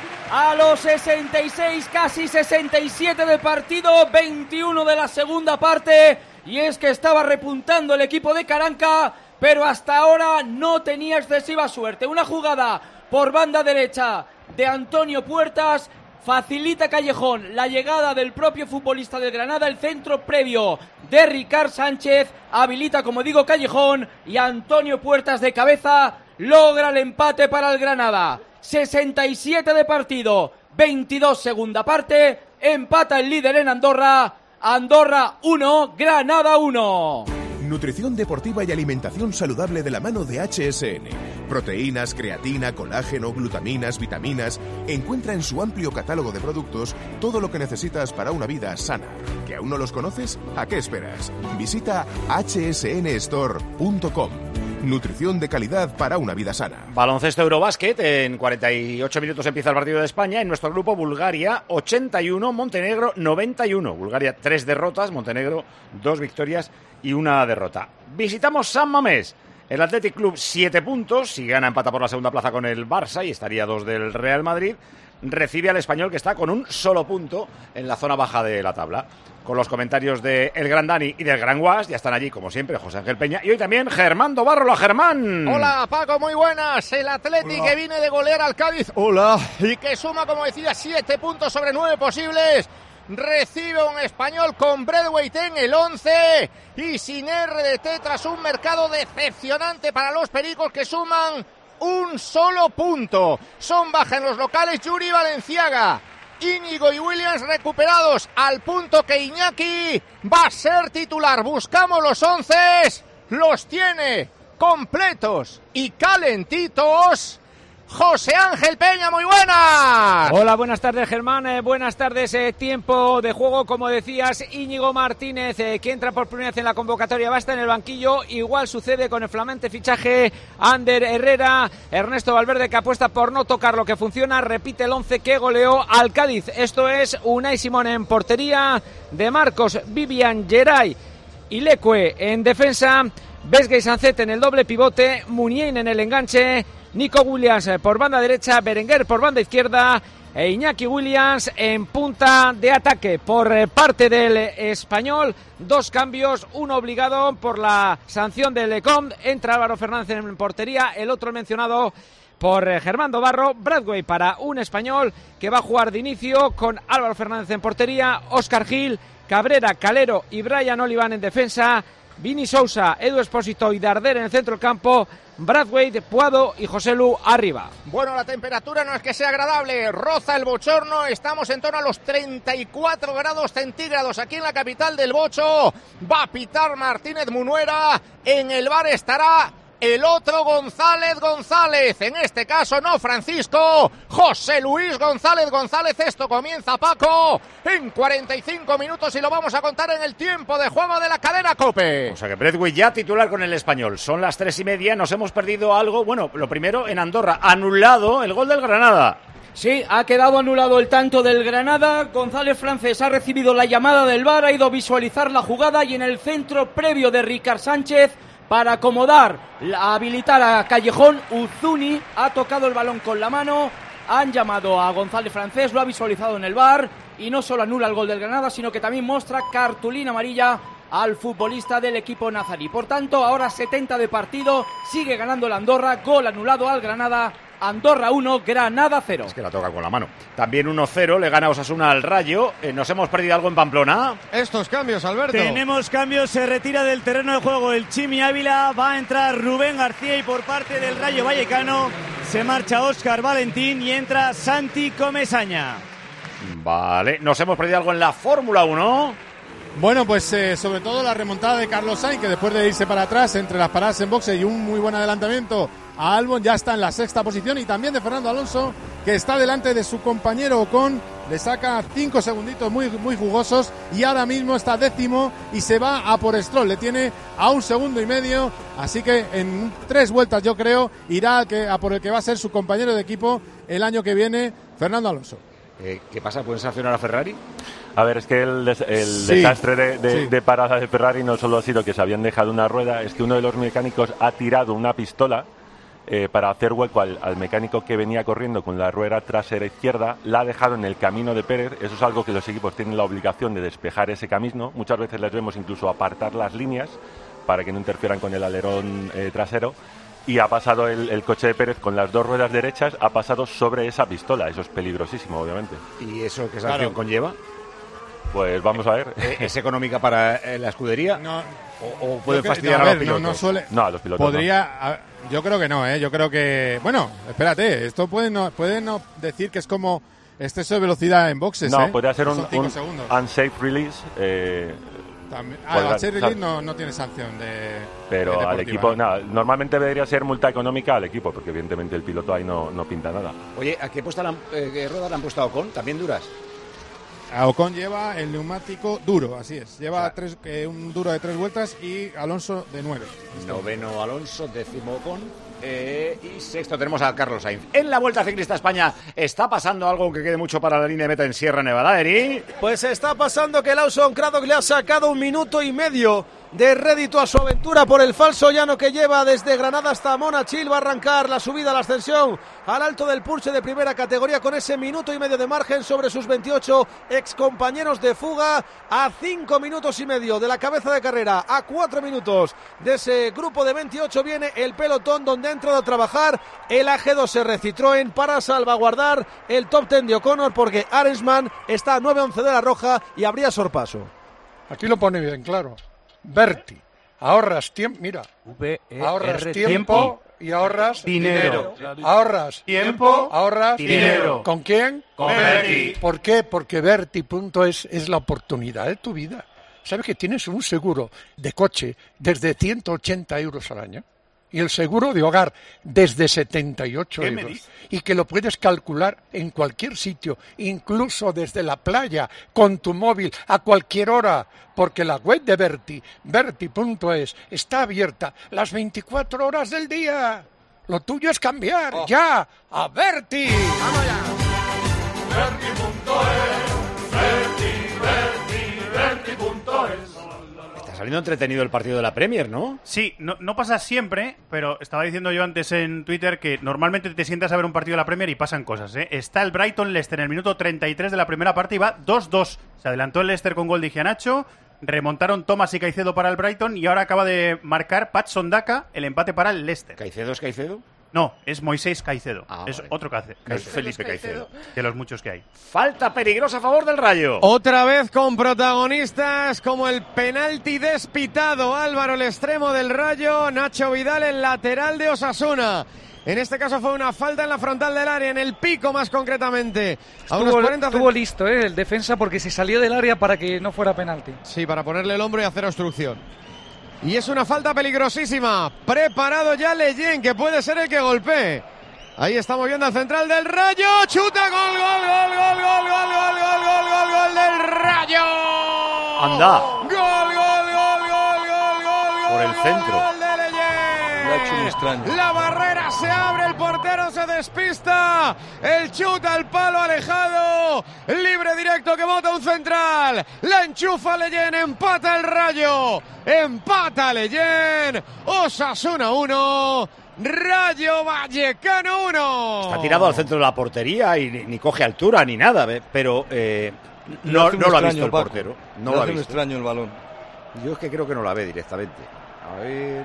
A los sesenta y seis, casi sesenta y siete de partido, veintiuno de la segunda parte. Y es que estaba repuntando el equipo de Caranca, pero hasta ahora no tenía excesiva suerte. Una jugada por banda derecha de Antonio Puertas facilita Callejón la llegada del propio futbolista del Granada. El centro previo de Ricard Sánchez habilita, como digo, Callejón, y Antonio Puertas de cabeza logra el empate para el Granada. sesenta y siete de partido, veintidós segunda parte, empata el líder en Andorra. Andorra uno, Granada uno. Nutrición deportiva y alimentación saludable de la mano de H S N. Proteínas, creatina, colágeno, glutaminas, vitaminas. Encuentra en su amplio catálogo de productos todo lo que necesitas para una vida sana. ¿Que aún no los conoces? ¿A qué esperas? Visita h s n store punto com. Nutrición de calidad para una vida sana. Baloncesto Eurobásquet, en cuarenta y ocho minutos empieza el partido de España. En nuestro grupo, Bulgaria ochenta y uno, Montenegro noventa y uno. Bulgaria tres derrotas, Montenegro dos victorias y una derrota. Visitamos San Mamés. El Athletic Club siete puntos, si gana empata por la segunda plaza con el Barça y estaría dos del Real Madrid. Recibe al Español, que está con un solo punto en la zona baja de la tabla. Con los comentarios de El Gran Dani y del Gran Guas, ya están allí, como siempre, José Ángel Peña. Y hoy también Germán Dobarro. Hola, Germán. Hola, Paco, muy buenas. El Athletic Hola. que viene de golear al Cádiz. Hola. Y que suma, como decía, siete puntos sobre nueve posibles. Recibe un Español con Braithwaite en el once y sin R D T tras un mercado decepcionante para los Pericos, que suman un solo punto. Son baja en los locales Yuri Valenciaga, Íñigo y Williams recuperados, al punto que Iñaki va a ser titular. Buscamos los once, los tiene completos y calentitos José Ángel Peña. Muy buenas. Hola, buenas tardes, Germán. Eh, buenas tardes. Eh, tiempo de juego, como decías, Íñigo Martínez, eh, que entra por primera vez en la convocatoria, va a estar en el banquillo. Igual sucede con el flamante fichaje Ander Herrera. Ernesto Valverde, que apuesta por no tocar lo que funciona, repite el once que goleó al Cádiz. Esto es Unai Simón en portería, De Marcos, Vivian, Geray y Leque en defensa, Vesga y Sancet en el doble pivote, Muniain en el enganche, Nico Williams por banda derecha, Berenguer por banda izquierda e Iñaki Williams en punta de ataque. Por parte del Español, dos cambios, uno obligado por la sanción del Lecom. Entra Álvaro Fernández en portería, el otro mencionado por Germán Dobarro, Braithwaite para un Español que va a jugar de inicio con Álvaro Fernández en portería, Óscar Gil, Cabrera, Calero y Brian Oliván en defensa, Vini Sousa, Edu Espósito y Darder en el centro del campo, Braithwaite, Puado y Joselu arriba. Bueno, la temperatura no es que sea agradable, roza el bochorno, estamos en torno a los treinta y cuatro grados centígrados aquí en la capital del Bocho. Va a pitar Martínez Munuera, en el bar estará el otro González González, en este caso no Francisco, José Luis González González. Esto comienza, Paco, en cuarenta y cinco minutos y lo vamos a contar en el tiempo de juego de la cadena COPE. O sea que Braithwaite ya titular con el Español. Son las tres y media, nos hemos perdido algo. Bueno, lo primero, en Andorra, anulado el gol del Granada. Sí, ha quedado anulado el tanto del Granada. González Francés ha recibido la llamada del V A R, ha ido a visualizar la jugada y en el centro previo de Ricard Sánchez, para acomodar, a habilitar a Callejón, Uzuni ha tocado el balón con la mano, han llamado a González Francés, lo ha visualizado en el V A R y no solo anula el gol del Granada, sino que también muestra cartulina amarilla al futbolista del equipo nazarí. Por tanto, ahora setenta de partido, sigue ganando el Andorra, gol anulado al Granada. Andorra uno, Granada cero. Es que la toca con la mano. También uno cero, le gana Osasuna al Rayo. Eh, ¿Nos hemos perdido algo en Pamplona? Estos cambios, Alberto. Tenemos cambios, se retira del terreno de juego el Chimi Ávila, va a entrar Rubén García y por parte del Rayo Vallecano se marcha Óscar Valentín y entra Santi Comesaña. Vale, ¿nos hemos perdido algo en la Fórmula uno? Bueno, pues eh, sobre todo la remontada de Carlos Sainz, que después de irse para atrás entre las paradas en boxe y un muy buen adelantamiento a Albon, ya está en la sexta posición, y también de Fernando Alonso, que está delante de su compañero Ocon, le saca cinco segunditos muy, muy jugosos y ahora mismo está décimo y se va a por Stroll, le tiene a un segundo y medio, así que en tres vueltas yo creo irá a, que, a por el que va a ser su compañero de equipo el año que viene, Fernando Alonso. Eh, ¿Qué pasa? ¿Pueden sancionar a Ferrari? A ver, es que el, des- el Sí, desastre de, de, sí. de parada de Ferrari no solo ha sido que se habían dejado una rueda, es que uno de los mecánicos ha tirado una pistola eh, para hacer hueco al, al mecánico que venía corriendo con la rueda trasera izquierda, la ha dejado en el camino de Pérez. Eso es algo que los equipos tienen la obligación de despejar ese camino. Muchas veces les vemos incluso apartar las líneas para que no interfieran con el alerón eh, trasero. Y ha pasado el, el coche de Pérez con las dos ruedas derechas, ha pasado sobre esa pistola. Eso es peligrosísimo, obviamente. ¿Y eso qué sanción Claro. conlleva? Pues vamos a ver. Eh, ¿Es económica para eh, la escudería? No, ¿O, o pueden Yo que- fastidiar no, a, a los ver, no- pilotos? no suele- No, a los pilotos Podría, a- yo creo que no, ¿eh? Yo creo que, bueno, espérate, esto puede no, puede no decir que es como exceso de velocidad en boxes, No, ¿eh? podría ser un, Son cinco un segundos. unsafe release. Eh, También- ah, podrá- al ser release ¿sabes? no, no tiene sanción de Pero de al deportiva, equipo, ¿no? nada, normalmente debería ser multa económica al equipo, porque evidentemente el piloto ahí no, no pinta nada. Oye, ¿a qué, puesta la, eh, qué rueda le han puesto a Ocon? ¿También duras? A Ocon lleva el neumático duro, así es. Lleva O sea, tres, eh, un duro de tres vueltas y Alonso de nueve. Noveno Alonso, décimo Ocon. Eh, y sexto tenemos a Carlos Sainz. En la Vuelta Ciclista a España está pasando algo que quede mucho para la línea de meta en Sierra Nevada, Eri. Pues está pasando que Lawson Craddock le ha sacado un minuto y medio de rédito a su aventura por el falso llano que lleva desde Granada hasta Monachil. Va a arrancar la subida, la ascensión al alto del Purche de primera categoría con ese minuto y medio de margen sobre sus veintiocho excompañeros de fuga, a cinco minutos y medio de la cabeza de carrera, a cuatro minutos de ese grupo de veintiocho viene el pelotón donde ha entrado a trabajar el A G dos R Citroën para salvaguardar el top ten de O'Connor, porque Arensman está a nueve once de la roja y habría sorpaso. Aquí lo pone bien claro. Berti, ahorras tiempo, mira, ahorras tiempo y ahorras Dinero. Ahorras Tiempo, ahorras dinero. ¿Con quién? Con Berti. ¿Por qué? Porque Berti.es es la oportunidad de tu vida. ¿Sabes que tienes un seguro de coche desde ciento ochenta euros al año? Y el seguro de hogar desde setenta y ocho ¿Qué me euros. dices? Y que lo puedes calcular en cualquier sitio, incluso desde la playa, con tu móvil, a cualquier hora. Porque la web de Berti, Berti.es, está abierta las veinticuatro horas del día. Lo tuyo es cambiar, ya, a Berti. ¡Vamos ya! Está saliendo entretenido el partido de la Premier, ¿no? Sí, no, no pasa siempre, pero estaba diciendo yo antes en Twitter que normalmente te sientas a ver un partido de la Premier y pasan cosas, ¿eh? Está el Brighton-Leicester en el minuto treinta y tres de la primera parte y va dos dos. Se adelantó el Leicester con gol de Gianacho, remontaron Thomas y Caicedo para el Brighton y ahora acaba de marcar Patson Daka el empate para el Leicester. ¿Caicedo es Caicedo? No, es Moisés Caicedo. Ah, es vale. otro Caicedo. No es Felipe Caicedo. De los muchos que hay. Falta peligrosa a favor del Rayo. Otra vez con protagonistas como el penalti despitado. Álvaro, el extremo del Rayo. Nacho Vidal, el lateral de Osasuna. En este caso fue una falta en la frontal del área, en el pico más concretamente. A unos Estuvo, cuarenta estuvo listo ¿eh? el defensa porque se salió del área para que no fuera penalti. Sí, para ponerle el hombro y hacer obstrucción. Y es una falta peligrosísima. Preparado ya Leyen, que puede ser el que golpee. Ahí estamos viendo al central del Rayo. Chuta, gol, gol, gol, gol, gol, gol, gol, gol, gol, gol, gol del Rayo. Anda. Gol, gol, gol, gol, gol, gol, gol. Por el centro. Gol de Leyen. ha hecho muy extraño. La barrera se abre, el portero se despista. El chute al palo alejado. Libre directo que bota un central. La enchufa Leyen, empata el Rayo. Empata Leyen. Osasuna uno. Rayo Vallecano uno. Está tirado al centro de la portería y ni, ni coge altura ni nada, ¿ve? Pero eh, no, no lo ha visto el Paco. portero. No Le lo ha hace visto. extraño el balón. Yo es que creo que no la ve directamente. A ver.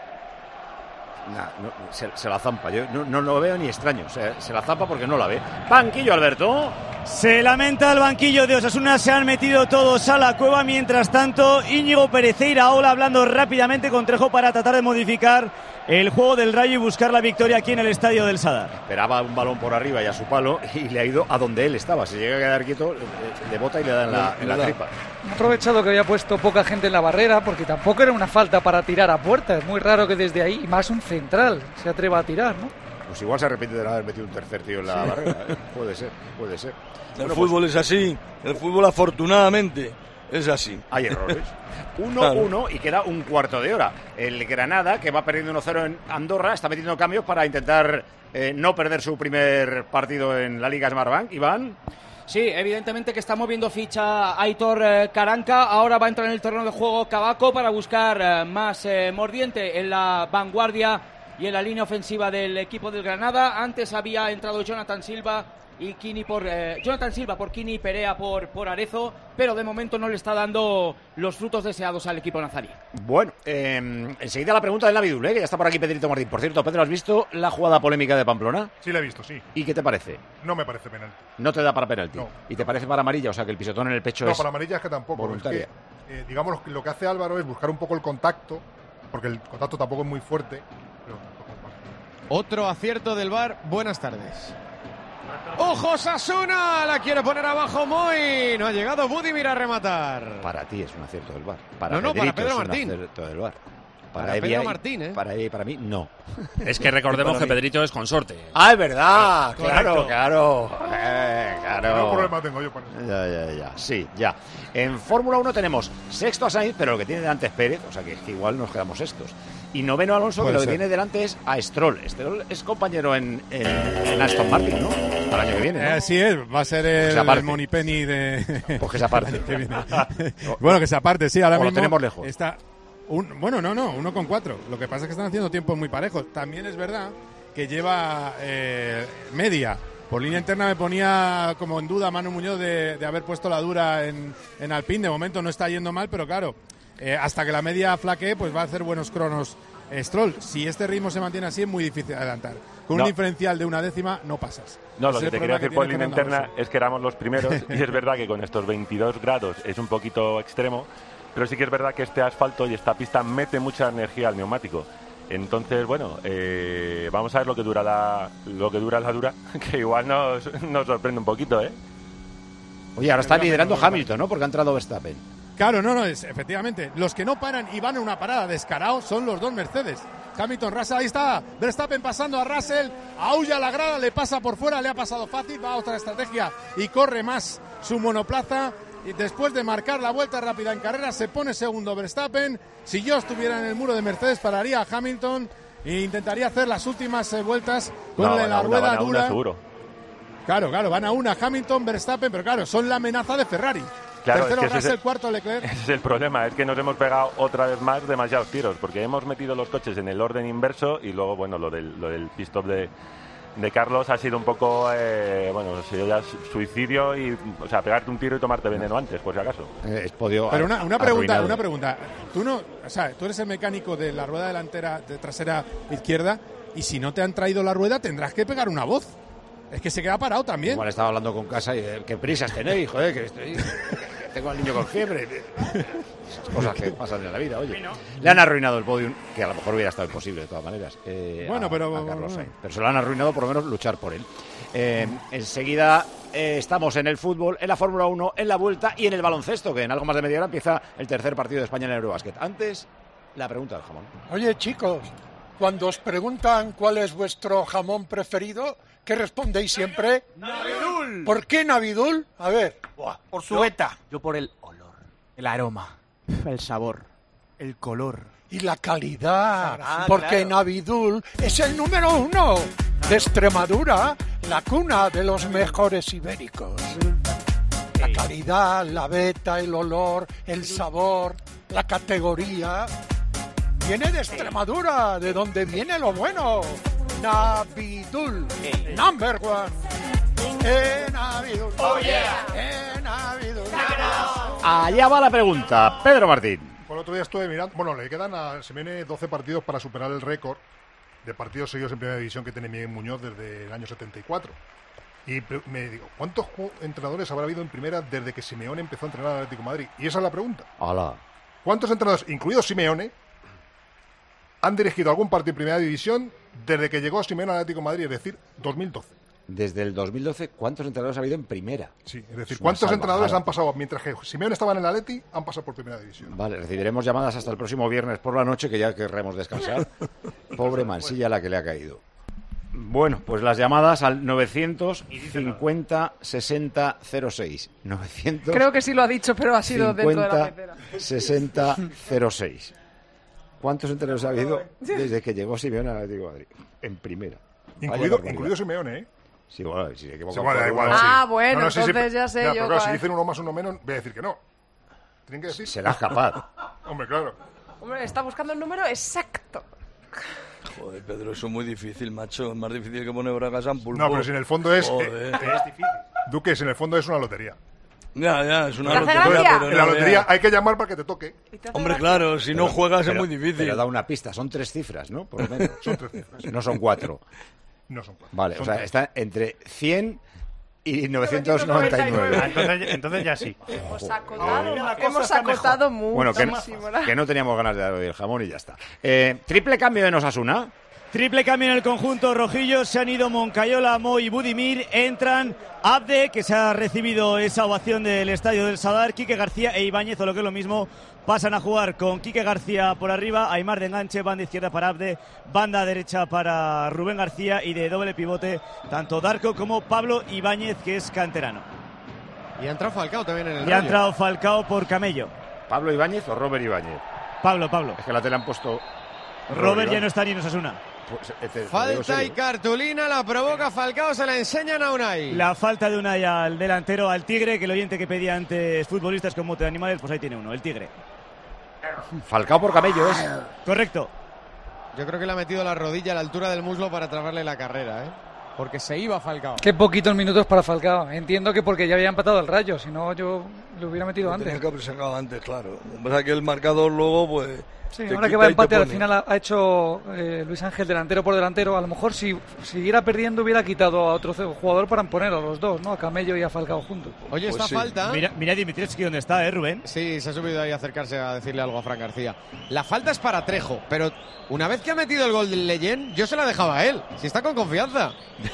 Nah, no, se, se la zampa. Yo no, no lo veo ni extraño. Se, se la zampa porque no la ve. Banquillo, Alberto. Se lamenta el banquillo de Osasuna, se han metido todos a la cueva. Mientras tanto, Íñigo Pereceiraola hablando rápidamente con Trejo para tratar de modificar el juego del Rayo y buscar la victoria aquí en el estadio del Sadar. Esperaba un balón por arriba y a su palo y le ha ido a donde él estaba. Si llega a quedar quieto, le, le bota y le da en la, en la tripa. Ha aprovechado que había puesto poca gente en la barrera porque tampoco era una falta para tirar a puerta. Es muy raro que desde ahí, y más un central, se atreva a tirar, ¿no? Pues igual se arrepiente de no haber metido un tercer tío en la Sí. barrera. ¿eh? Puede ser, puede ser. El Bueno, fútbol pues, es así. El fútbol, afortunadamente, es así. hay errores. uno uno y queda un cuarto de hora. El Granada, que va perdiendo uno cero en Andorra, está metiendo cambios para intentar eh, no perder su primer partido en la Liga Smartbank. Iván. Sí, evidentemente que está moviendo ficha Aitor eh, Caranca. Ahora va a entrar en el terreno de juego Cavaco para buscar eh, más eh, mordiente en la vanguardia y en la línea ofensiva del equipo del Granada. Antes había entrado Jonathan Silva y Kini por eh, Jonathan Silva por Kini, Perea por, por Arezo, pero de momento no le está dando los frutos deseados al equipo nazarí. Bueno, eh, enseguida la pregunta del Navidul, ¿eh? Que ya está por aquí Pedrito Martín. Por cierto, Pedro, ¿has visto la jugada polémica de Pamplona? Sí, la he visto, sí. ¿Y qué te parece? No me parece penalti. No te da para penalti. No. ¿Y te parece para amarilla? O sea, que el pisotón en el pecho No, es para amarilla es que tampoco. voluntaria. Es que, eh, digamos, lo, lo que hace Álvaro es buscar un poco el contacto, porque el contacto tampoco es muy fuerte. Pero Otro acierto del V A R. Buenas tardes. ¡Ojo, Sasuna! La quiere poner abajo Moy. No ha llegado Budimir a rematar. Para ti es un acierto del V A R. Para No, no, para Pedrito Pedro es Martín. un acierto del V A R. Para Evi- Pedro Martín, ¿eh? Para ella y para mí, no. Es que recordemos que Pedrito es consorte. Ah, es verdad. Correcto. Claro, claro. Eh, claro. ¿qué problema tengo yo con eso? Ya, ya, ya. Sí, ya. En Fórmula uno tenemos sexto a Sainz, pero lo que tiene delante es Pérez, o sea que, que igual nos quedamos sextos. Y noveno Alonso, que Puede lo que ser. tiene delante es a Stroll. Stroll es compañero en, en, en Aston Martin, ¿no? Para el año que viene, ¿no? Eh, así es, va a ser Pues el, aparte. el Monipenny de. Pues que se aparte. el año que viene. Bueno, que se aparte, sí, ahora O lo mismo. tenemos lejos. Está un, bueno, no, no, uno con cuatro. Lo que pasa es que están haciendo tiempos muy parejos. También es verdad que lleva eh, media. Por línea interna me ponía como en duda Manu Muñoz de, de haber puesto la dura en, en Alpine. De momento no está yendo mal, pero claro, eh, hasta que la media flaquee, pues va a hacer buenos cronos eh, Stroll. Si este ritmo se mantiene así, es muy difícil adelantar. Con No. un diferencial de una décima no pasas. No, lo Ese que es te el quería problema decir por tiene línea Fernando interna Alonso. es que éramos los primeros y es verdad que con estos veintidós grados es un poquito extremo, pero sí que es verdad que este asfalto y esta pista mete mucha energía al neumático. Entonces, bueno, eh, vamos a ver lo que dura la, lo que dura la dura, que igual nos, nos sorprende un poquito, ¿eh? Oye, ahora está liderando Hamilton, ¿no? Porque ha entrado Verstappen. Claro, no, no, es, efectivamente. Los que no paran y van a una parada descarados son los dos Mercedes. Hamilton, Russell, ahí está. Verstappen pasando a Russell, aúlla la grada, le pasa por fuera, le ha pasado fácil, va a otra estrategia y corre más su monoplaza. Y después de marcar la vuelta rápida en carrera, se pone segundo Verstappen. Si yo estuviera en el muro de Mercedes, pararía a Hamilton e intentaría hacer las últimas eh, vueltas con No, la van a una, rueda van a una dura. seguro. Claro, claro, van a una Hamilton, Verstappen, pero claro, son la amenaza de Ferrari. Claro, Tercero es que ese es Russell, el- cuarto Leclerc. Ese es el problema, es que nos hemos pegado otra vez más demasiados tiros, porque hemos metido los coches en el orden inverso y luego, bueno, lo del, lo del pit stop de, de Carlos ha sido un poco, eh, bueno, ha sido ya suicidio y, o sea, pegarte un tiro y tomarte veneno antes, por si acaso. Eh, es podio Pero una, una pregunta, arruinado. una pregunta. Tú no, o sea, tú eres el mecánico de la rueda delantera, de trasera izquierda, y si no te han traído la rueda tendrás que pegar una voz. Es que se queda parado también. Igual estaba hablando con casa y eh, qué prisas tenéis, joder, que estoy... tengo al niño con fiebre. Esas cosas que pasan en la vida, oye. Le han arruinado el podium, que a lo mejor hubiera estado imposible de todas maneras. eh, Bueno, a- pero- a Carlos Sainz. Pero se lo han arruinado por lo menos luchar por él. Eh, enseguida eh, estamos en el fútbol, en la Fórmula uno, en la vuelta y en el baloncesto, que en algo más de media hora empieza el tercer partido de España en el Eurobasket. Antes, la pregunta del jamón. Oye, chicos, cuando os preguntan cuál es vuestro jamón preferido, ¿qué respondéis siempre? ¡Navidul! ¿Por qué Navidul? A ver. Por su beta. Yo por el olor, el aroma, el sabor, el color. y la calidad, Ah, porque claro. en Abidul es el número uno de Extremadura, la cuna de los mejores ibéricos. La calidad, la veta, el olor, el sabor, la categoría, viene de Extremadura, de donde viene lo bueno. Abidul, number one. En Abidul, Oh, yeah. en Abidul. Allá va la pregunta, Pedro Martín. Por otro día estuve mirando. Bueno, le quedan a Simeone doce partidos para superar el récord de partidos seguidos en primera división que tiene Miguel Muñoz desde el año setenta y cuatro. Y me digo, ¿cuántos entrenadores habrá habido en primera desde que Simeone empezó a entrenar al Atlético de Madrid? Y esa es la pregunta. Hola. ¿Cuántos entrenadores, incluido Simeone, han dirigido algún partido en primera división desde que llegó Simeone al Atlético de Madrid, es decir, dos mil doce? Desde el dos mil doce, ¿cuántos entrenadores ha habido en primera? Sí, es decir, Es una ¿cuántos entrenadores salvajada. han pasado, mientras que Simeone estaba en el Atleti, han pasado por primera división? Vale, recibiremos llamadas hasta el próximo viernes por la noche, que ya querremos descansar. Pobre Mansilla la que le ha caído. Bueno, pues las llamadas al novecientos cincuenta sesenta cero seis. novecientos Creo que sí lo ha dicho, pero ha sido dentro de la pecera. sesenta cero seis. ¿Cuántos entrenadores ha habido desde que llegó Simeone al Atlético de Madrid? En primera. Vaya Incluido, barbaridad. incluido Simeone, ¿eh? Sí, bueno, si se equivoca Sí, bueno, por da igual, uno, sí. Ah, bueno, No, no, sí, sí, entonces ya sé pero yo claro, si cuál. dicen uno más, uno menos, voy a decir que no. Tienen que decir. serás capaz. Hombre, claro. Hombre, está buscando el número exacto. Joder, Pedro, eso es muy difícil, macho. Es más difícil que poner Bragas en pulpo. No, pero si en el fondo es. Joder. eh, es difícil. Duque, si en el fondo es una lotería. Ya, ya, es una ¿Te hace lotería. gracia? pero En la no lotería veas. hay que llamar para que te toque. Hombre, claro, si no Pero- juegas pero- es muy difícil. Pero da una pista, son tres cifras, ¿no? Por lo menos. Son tres cifras. No son cuatro. No son cuatro. Vale, Son o sea, tres. está entre cien y novecientos noventa y nueve. Ah, entonces, entonces ya sí. Hemos acotado, Una cosa hemos está mejor. acotado mucho. Bueno, que no, que no teníamos ganas de dar hoy el jamón y ya está. Eh, triple cambio en Osasuna. Triple cambio en el conjunto rojillo, se han ido Moncayola, Mo y Budimir, entran Abde, que se ha recibido esa ovación del estadio del Sadar, Quique García e Ibáñez, o lo que es lo mismo, pasan a jugar con Quique García por arriba, Aimar de enganche, banda izquierda para Abde, banda derecha para Rubén García y de doble pivote tanto Darko como Pablo Ibáñez, que es canterano. Y ha entrado Falcao también en el Y ha Rayo. entrado Falcao por Camello. ¿Pablo Ibáñez o Robert Ibáñez? Pablo, Pablo. Es que la tele han puesto... Robert ya no está ni en Osasuna. Pues, eh, te- te digo Falta serio. y cartulina, la provoca Falcao, se la enseñan a Unai. La falta de Unai al delantero, al Tigre, que el oyente que pedía antes futbolistas con mote de animales, pues ahí tiene uno, el Tigre. Falcao por Camello es... Correcto. Yo creo que le ha metido la rodilla a la altura del muslo para trabarle la carrera, ¿eh? Porque se iba Falcao. Qué poquitos minutos para Falcao. Entiendo que porque ya había empatado el Rayo, si no yo lo hubiera metido Lo antes. tenía que haber sacado antes, claro. Lo que pasa es que el marcador luego, pues... Sí, te ahora que quita va a y te empate al pone. final ha, ha hecho eh, Luis Ángel delantero por delantero. A lo mejor si siguiera perdiendo hubiera quitado a otro jugador para poner a los dos, ¿no? A Camello y a Falcao juntos. Oye, esta falta... Mira, mira Dimitrievski dónde está, ¿eh, Rubén? Sí, se ha subido ahí a acercarse a decirle algo a Fran García. La falta es para Trejo, pero una vez que ha metido el gol del Leyen, yo se la dejaba a él, si está con confianza.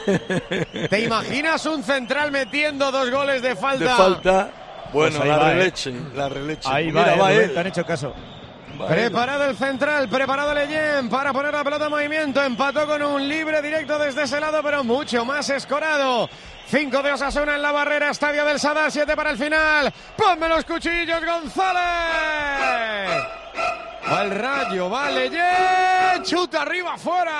¿Te imaginas un central metiendo dos goles de falta? De falta, bueno, Pues ahí la va, ¿eh? releche, la releche. Ahí Mira, va, eh, va Rubén, él. te han hecho caso. Va él. Preparado el central, preparado Leyen para poner la pelota en movimiento. Empató con un libre directo desde ese lado, pero mucho más escorado. Cinco de Osasuna en la barrera, estadio del Sadar, siete para el final. ¡Ponme los cuchillos, González! Va el Rayo, va Leyen, chuta arriba,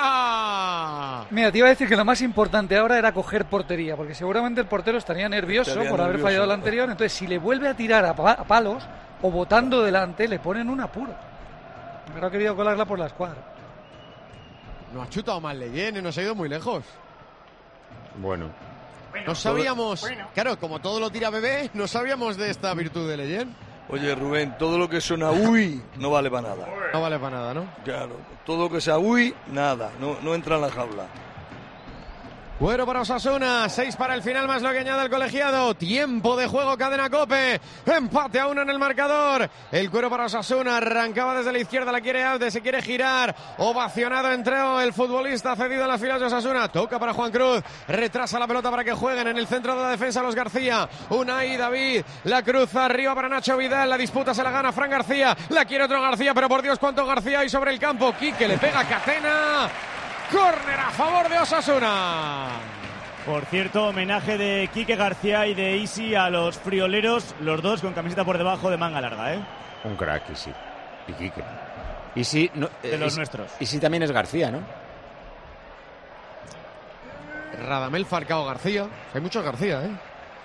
fuera. Mira, te iba a decir que lo más importante ahora era coger portería, porque seguramente el portero estaría nervioso Estaría por haber nervioso. fallado el anterior. Entonces, si le vuelve a tirar a, pa- a palos o botando delante, le ponen un apuro. Pero ha querido colarla por la escuadra. No ha chutado mal Leyen, y nos ha ido muy lejos. Bueno. No sabíamos, claro, como todo lo tira Bebé, no sabíamos de esta virtud de Leyen. Oye, Rubén, todo lo que suena uy no vale para nada. No vale para nada, ¿no? Claro, todo lo que sea uy, nada, no, no entra en la jaula. Cuero para Osasuna, seis para el final más lo que añade el colegiado. Tiempo de juego, cadena Cope. Empate a uno en el marcador. El cuero para Osasuna, arrancaba desde la izquierda, la quiere Abde, se quiere girar. Ovacionado entró el futbolista cedido en las filas de Osasuna. Toca para Juan Cruz, retrasa la pelota para que jueguen en el centro de la defensa los García. Unai, David, la cruza arriba para Nacho Vidal. La disputa se la gana Fran García. La quiere otro García, pero por Dios, cuánto García hay sobre el campo. Quique le pega a Catena. Córner a favor de Osasuna. Por cierto, homenaje de Quique García y de Isi a los frioleros, los dos con camiseta por debajo de manga larga, ¿eh? Un crack, y sí. Y Quique. Y si, no, de eh, los y, nuestros. Y si también es García, ¿no? Radamel Falcao García. Hay muchos García, ¿eh?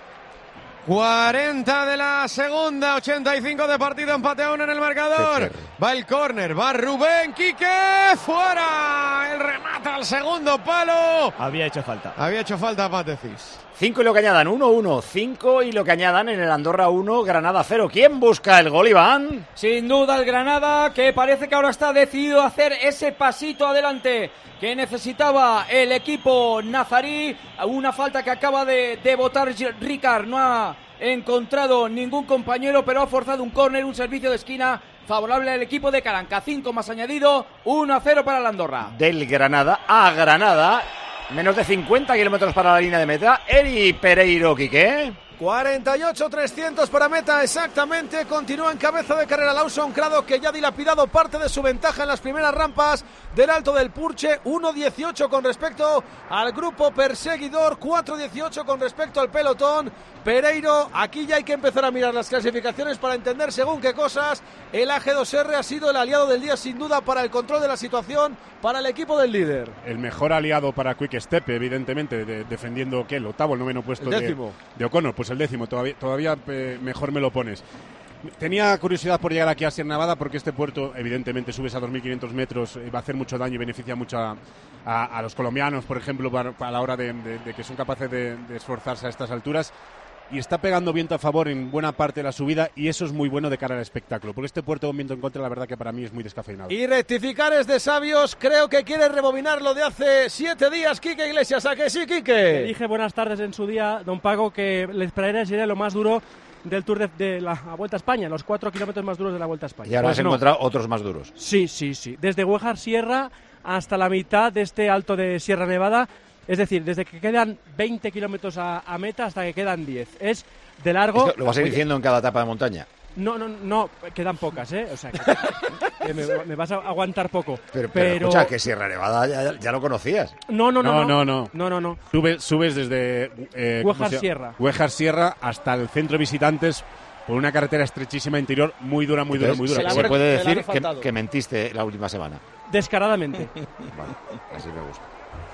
cuarenta de la segunda, ochenta y cinco de partido, empate a uno en el marcador. Va el córner, va Rubén Quique, fuera. El remate al segundo palo. Había hecho falta. Había hecho falta Patecis. cinco y lo que añadan, uno uno. cinco y lo que añadan en el Andorra uno, Granada cero. ¿Quién busca el gol, Iván? Sin duda el Granada, que parece que ahora está decidido a hacer ese pasito adelante que necesitaba el equipo nazarí. Una falta que acaba de, de botar Ricard. No ha encontrado ningún compañero, pero ha forzado un córner, un servicio de esquina favorable al equipo de Caranca. cinco más añadido, uno a cero para el Andorra. Del Granada a Granada. Menos de cincuenta kilómetros para la línea de meta. Eri Pereiro, Quique. cuarenta y ocho trescientos para meta, exactamente. Continúa en cabeza de carrera Lawson Crado, que ya ha dilapidado parte de su ventaja en las primeras rampas del Alto del Purche. uno dieciocho con respecto al grupo perseguidor, cuatro dieciocho con respecto al pelotón. Pereiro, aquí ya hay que empezar a mirar las clasificaciones para entender según qué cosas. El A G dos R ha sido el aliado del día sin duda para el control de la situación para el equipo del líder. El mejor aliado para Quick Step, evidentemente, de, defendiendo ¿qué? El octavo, el noveno puesto el décimo. de, de O'Connor. Pues el décimo, todavía, todavía eh, mejor me lo pones. Tenía curiosidad por llegar aquí a Sierra Nevada porque este puerto, evidentemente, subes a dos mil quinientos metros, eh, va a hacer mucho daño y beneficia mucho a, a, a los colombianos, por ejemplo, para, para la hora de, de, de que son capaces de, de esforzarse a estas alturas. Y está pegando viento a favor en buena parte de la subida y eso es muy bueno de cara al espectáculo. Porque este puerto con viento en contra, la verdad que para mí es muy descafeinado. Y rectificar es de sabios. Creo que quiere rebobinar lo de hace siete días, Quique Iglesias. ¿A que sí, Quique? Dije buenas tardes en su día, don Paco, que el Espraderas sería lo más duro del Tour de, de la Vuelta a España, los cuatro kilómetros más duros de la Vuelta a España. Y ahora pues has no. encontrado otros más duros. Sí, sí, sí. Desde Huejar Sierra hasta la mitad de este alto de Sierra Nevada. Es decir, desde que quedan veinte kilómetros a, a meta hasta que quedan diez. Es de largo. Esto lo vas a ir diciendo en cada etapa de montaña. No, no, no, quedan pocas, ¿eh? O sea, que, que me, me vas a aguantar poco. Pero, pero, pero... escucha, que Sierra Nevada ya, ya lo conocías. No, no, no. No, no, no. no, no, no. Subes, subes desde eh, Huejar Sierra. Huejar Sierra hasta el centro de visitantes por una carretera estrechísima interior, muy dura, muy dura, muy dura. Se, se puede decir que, que mentiste la última semana. Descaradamente. Vale, así me gusta.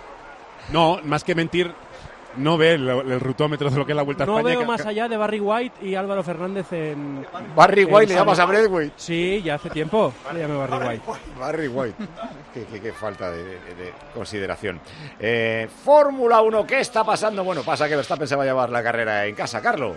No, más que mentir, no ve el, el rutómetro de lo que es la Vuelta a no España. No veo que, más allá de Barry White y Álvaro Fernández en... ¿Barry en White le llamas a Braithwaite? Sí, ya hace tiempo le llamé Barry White. Barry White. qué, qué, qué falta de, de, de consideración. Eh, Fórmula uno, ¿qué está pasando? Bueno, pasa que Verstappen se va a llevar la carrera en casa, Carlos.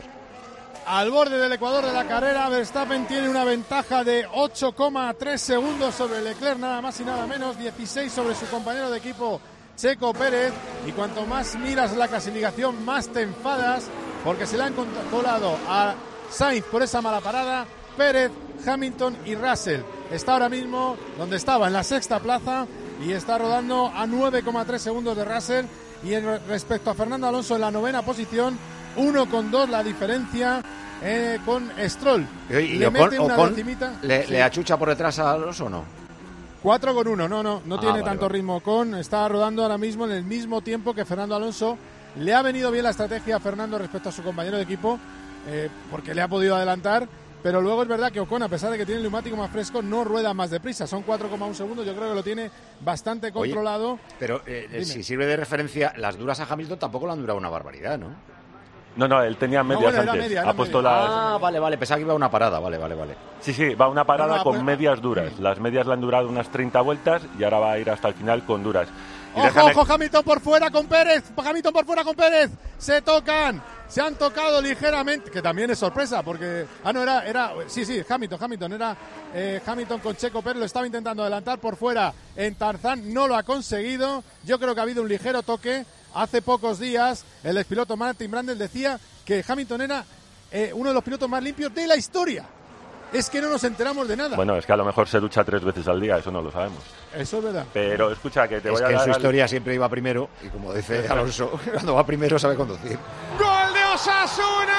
Al borde del ecuador de la carrera, Verstappen tiene una ventaja de ocho coma tres segundos sobre Leclerc, nada más y nada menos, dieciséis sobre su compañero de equipo Checo Pérez, y cuanto más miras la clasificación más te enfadas porque se le han colado a Sainz por esa mala parada, Pérez, Hamilton y Russell. Está ahora mismo donde estaba, en la sexta plaza, y está rodando a nueve coma tres segundos de Russell, y en, respecto a Fernando Alonso en la novena posición, uno coma dos la diferencia eh, con Stroll. ¿Y, y le Ocon, mete una Ocon decimita, le, sí. le achucha por detrás a Alonso o no? cuatro con uno, no, no, no ah, tiene vale, tanto vale. ritmo con, está rodando ahora mismo en el mismo tiempo que Fernando Alonso. Le ha venido bien la estrategia a Fernando respecto a su compañero de equipo, eh, porque le ha podido adelantar, pero luego es verdad que Ocon, a pesar de que tiene el neumático más fresco, no rueda más deprisa, son cuatro coma uno segundos, yo creo que lo tiene bastante controlado. Oye, pero eh, si sirve de referencia, las duras a Hamilton tampoco le han durado una barbaridad, ¿no? No, no, él tenía medias no, bueno, antes. media, ha puesto media. las... Ah, vale, vale, pensaba que iba a una parada, vale, vale, vale. Sí, sí, va una parada no, no, con pues... medias duras. Las medias le han durado unas treinta vueltas y ahora va a ir hasta el final con duras. Y Ojo, déjame... ojo, Hamilton por fuera con Pérez, Hamilton por fuera con Pérez, se tocan, se han tocado ligeramente, que también es sorpresa, porque, ah no, era, era, sí, sí, Hamilton, Hamilton, era eh, Hamilton con Checo Pérez, lo estaba intentando adelantar por fuera en Tarzán, no lo ha conseguido, yo creo que ha habido un ligero toque. Hace pocos días el expiloto Martin Brundle decía que Hamilton era eh, uno de los pilotos más limpios de la historia. Es que no nos enteramos de nada. Bueno, es que a lo mejor se ducha tres veces al día, eso no lo sabemos. Eso es verdad. Pero escucha, que te voy es a que dar... en su al... historia siempre iba primero, y como dice Alonso, cuando va primero sabe conducir. ¡Gol de Osasuna!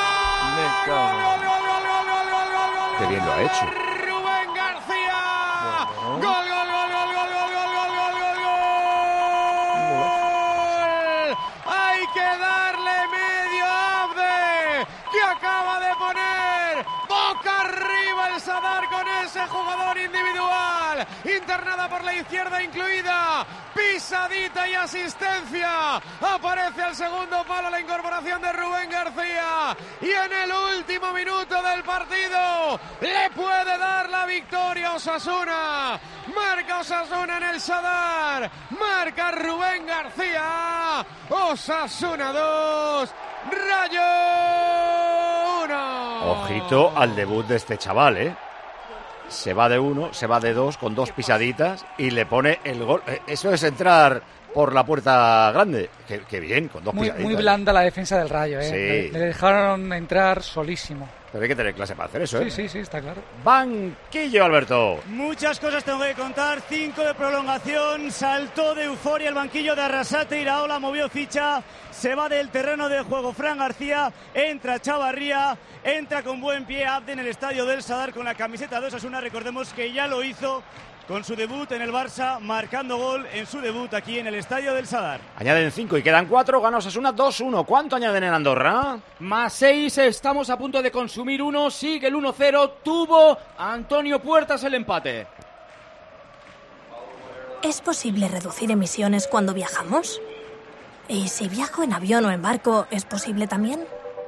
¡Gol, gol, gol, gol, gol, gol, gol, gol, gol! Qué bien lo ha hecho. ¡Rubén García! ¡Gol, gol, gol, gol, gol, gol, gol, gol, gol, gol, gol! ¡Hay que darle medio Abde! ¡Que acaba de poner! Boca arriba el Sadar con ese jugador individual. Internada por la izquierda incluida. Pisadita y asistencia. Aparece al segundo palo la incorporación de Rubén García. Y en el último minuto del partido le puede dar la victoria a Osasuna. Marca Osasuna en el Sadar. Marca Rubén García. Osasuna dos. Rayo uno. Ojito al debut de este chaval, ¿eh? Se va de uno, se va de dos, con dos pisaditas y le pone el gol. Eso es entrar por la puerta grande. Qué, qué bien, con dos muy, pisaditas. Muy blanda la defensa del Rayo, ¿eh? Sí. Le, le dejaron entrar solísimo. Pero hay que tener clase para hacer eso, ¿eh? Sí, sí, sí, está claro. Banquillo, Alberto. Muchas cosas tengo que contar. Cinco de prolongación. Saltó de euforia el banquillo de Arrasate. Iraola movió ficha. Se va del terreno de juego Fran García. Entra Chavarría. Entra con buen pie Abde en el estadio del Sadar con la camiseta de Osasuna. Recordemos que ya lo hizo con su debut en el Barça, marcando gol en su debut aquí en el estadio del Sadar. Añaden cinco y quedan cuatro, gana Osasuna dos uno. ¿Cuánto añaden en Andorra? Más seis, estamos a punto de consumir uno, sigue el uno cero, tuvo Antonio Puertas el empate. ¿Es posible reducir emisiones cuando viajamos? ¿Y si viajo en avión o en barco, es posible también?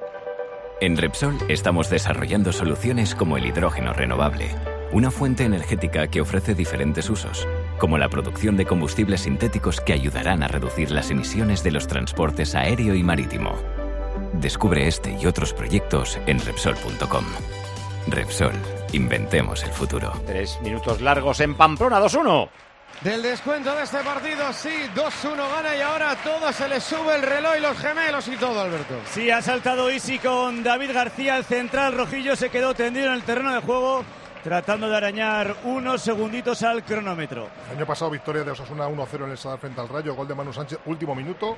En Repsol estamos desarrollando soluciones como el hidrógeno renovable, una fuente energética que ofrece diferentes usos, como la producción de combustibles sintéticos que ayudarán a reducir las emisiones de los transportes aéreo y marítimo. Descubre este y otros proyectos en Repsol punto com. Repsol, inventemos el futuro. Tres minutos largos en Pamplona, dos uno. Del descuento de este partido, sí, dos uno gana y ahora todo se le sube el reloj y los gemelos y todo, Alberto. Sí, ha saltado Isi con David García, el central rojillo se quedó tendido en el terreno de juego, tratando de arañar unos segunditos al cronómetro. El año pasado victoria de Osasuna uno cero en el Sadar frente al Rayo, gol de Manu Sánchez, último minuto,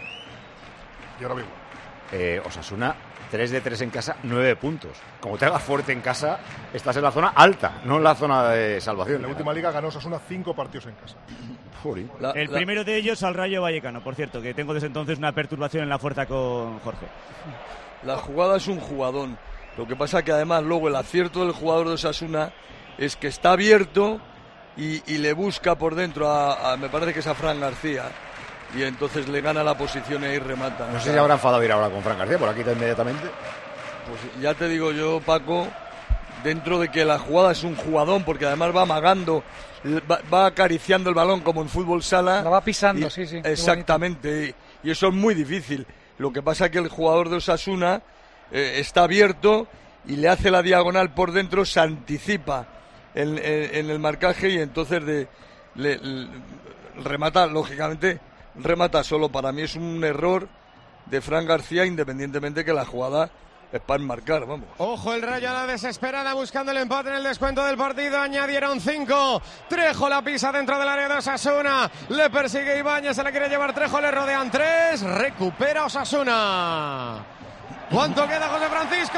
y ahora vivo. Eh, Osasuna, tres de tres en casa, nueve puntos. Como te hagas fuerte en casa, estás en la zona alta, no en la zona de salvación. En la última liga ganó Osasuna cinco partidos en casa. La, el la... primero de ellos al Rayo Vallecano, por cierto, que tengo desde entonces una perturbación en la fuerza con Jorge. La jugada es un jugadón. Lo que pasa que además luego el acierto del jugador de Osasuna es que está abierto y, y le busca por dentro a, a, me parece que es a Fran García. Y entonces le gana la posición y ahí remata. No sé si habrá enfadado ir ahora con Fran García, por aquí inmediatamente. Pues ya te digo yo, Paco, dentro de que la jugada es un jugadón, porque además va amagando, va, va acariciando el balón como en fútbol sala. La va pisando, y, sí, sí. Exactamente, y, y eso es muy difícil. Lo que pasa es que el jugador de Osasuna eh, está abierto y le hace la diagonal por dentro, se anticipa en, en, en el marcaje y entonces de, le, le, remata, lógicamente... remata solo. Para mí es un error de Fran García, independientemente que la jugada es para enmarcar, vamos. Ojo el Rayo a la desesperada buscando el empate en el descuento del partido, añadieron cinco. Trejo la pisa dentro del área de Osasuna, le persigue Ibáñez, se la quiere llevar Trejo, le rodean tres, recupera Osasuna. ¿Cuánto queda, José Francisco?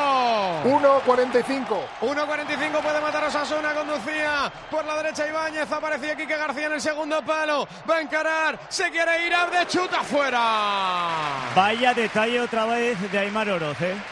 uno cuarenta y cinco. uno cuarenta y cinco puede matar a Osasuna, conducía por la derecha Ibáñez, aparecía Quique García en el segundo palo, va a encarar, se quiere ir, Abde chuta fuera. Vaya detalle otra vez de Aimar Oroz, ¿eh?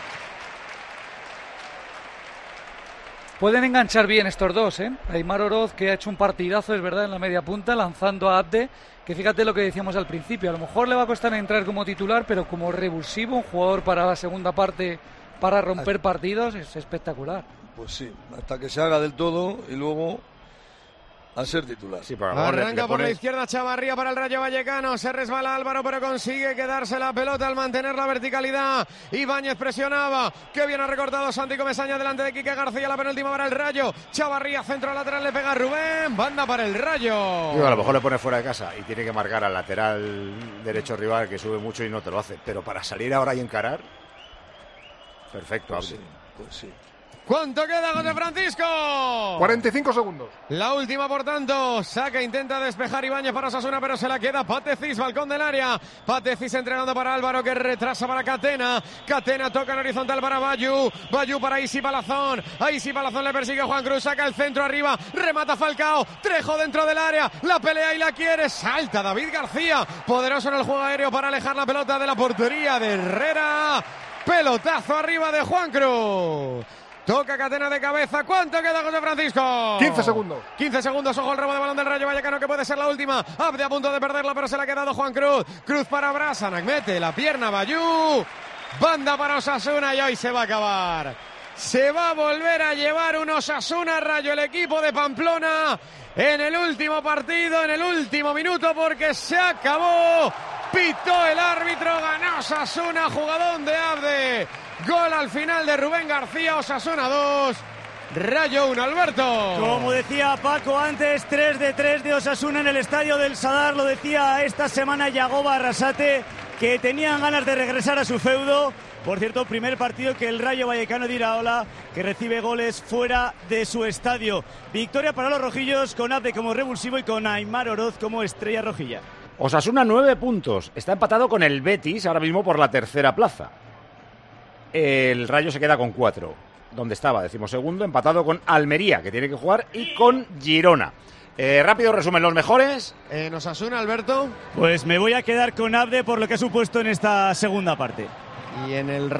Pueden enganchar bien estos dos, ¿eh? Aimar Oroz, que ha hecho un partidazo, es verdad, en la media punta, lanzando a Abde, que fíjate lo que decíamos al principio, a lo mejor le va a costar entrar como titular, pero como revulsivo, un jugador para la segunda parte, para romper partidos, es espectacular. Pues sí, hasta que se haga del todo y luego a ser titular. Sí, por Arranca le, le por la izquierda Chavarría para el Rayo Vallecano, se resbala Álvaro pero consigue quedarse la pelota al mantener la verticalidad. Ibáñez presionaba, que bien ha recortado Santi Comesaña delante de Quique García, la penúltima para el Rayo. Chavarría centro lateral, le pega a Rubén, banda para el Rayo. Digo, a lo mejor le pone fuera de casa y tiene que marcar al lateral derecho rival que sube mucho y no te lo hace, pero para salir ahora y encarar, perfecto. Pues sí, pues sí. ¿Cuánto queda, José Francisco? cuarenta y cinco segundos. La última, por tanto. Saca, intenta despejar Ibáñez para Osasuna, pero se la queda Patecis, balcón del área. Patecis entregando para Álvaro, que retrasa para Catena. Catena toca en horizontal para Bayu. Bayu para Isi Palazón. A Isi Palazón le persigue Juan Cruz. Saca el centro arriba. Remata Falcao. Trejo dentro del área. La pelea y la quiere. Salta David García. Poderoso en el juego aéreo para alejar la pelota de la portería de Herrera. Pelotazo arriba de Juan Cruz. Toca Catena de cabeza. ¿Cuánto queda, José Francisco? quince segundos. quince segundos. Ojo el robo de balón del Rayo Vallecano, que puede ser la última. Abde a punto de perderla, pero se la ha quedado Juan Cruz. Cruz para Brasanac. Mete la pierna Bayú. Banda para Osasuna y hoy se va a acabar. Se va a volver a llevar un Osasuna Rayo el equipo de Pamplona en el último partido, en el último minuto, porque se acabó. Pitó el árbitro, ganó Osasuna, jugadón de Abde. Gol al final de Rubén García, Osasuna dos, Rayo uno, Alberto. Como decía Paco antes, tres de tres de Osasuna en el estadio del Sadar. Lo decía esta semana Yagoba Arrasate, que tenían ganas de regresar a su feudo. Por cierto, primer partido que el Rayo Vallecano de Iraola, que recibe goles fuera de su estadio. Victoria para los rojillos, con Abde como revulsivo y con Aimar Oroz como estrella rojilla. Osasuna nueve puntos, está empatado con el Betis ahora mismo por la tercera plaza. El Rayo se queda con cuatro, donde estaba, decimos segundo, empatado con Almería, que tiene que jugar, y con Girona. Eh, rápido resumen, los mejores. En Osasuna, Alberto. Pues me voy a quedar con Abde por lo que ha supuesto en esta segunda parte. Y en el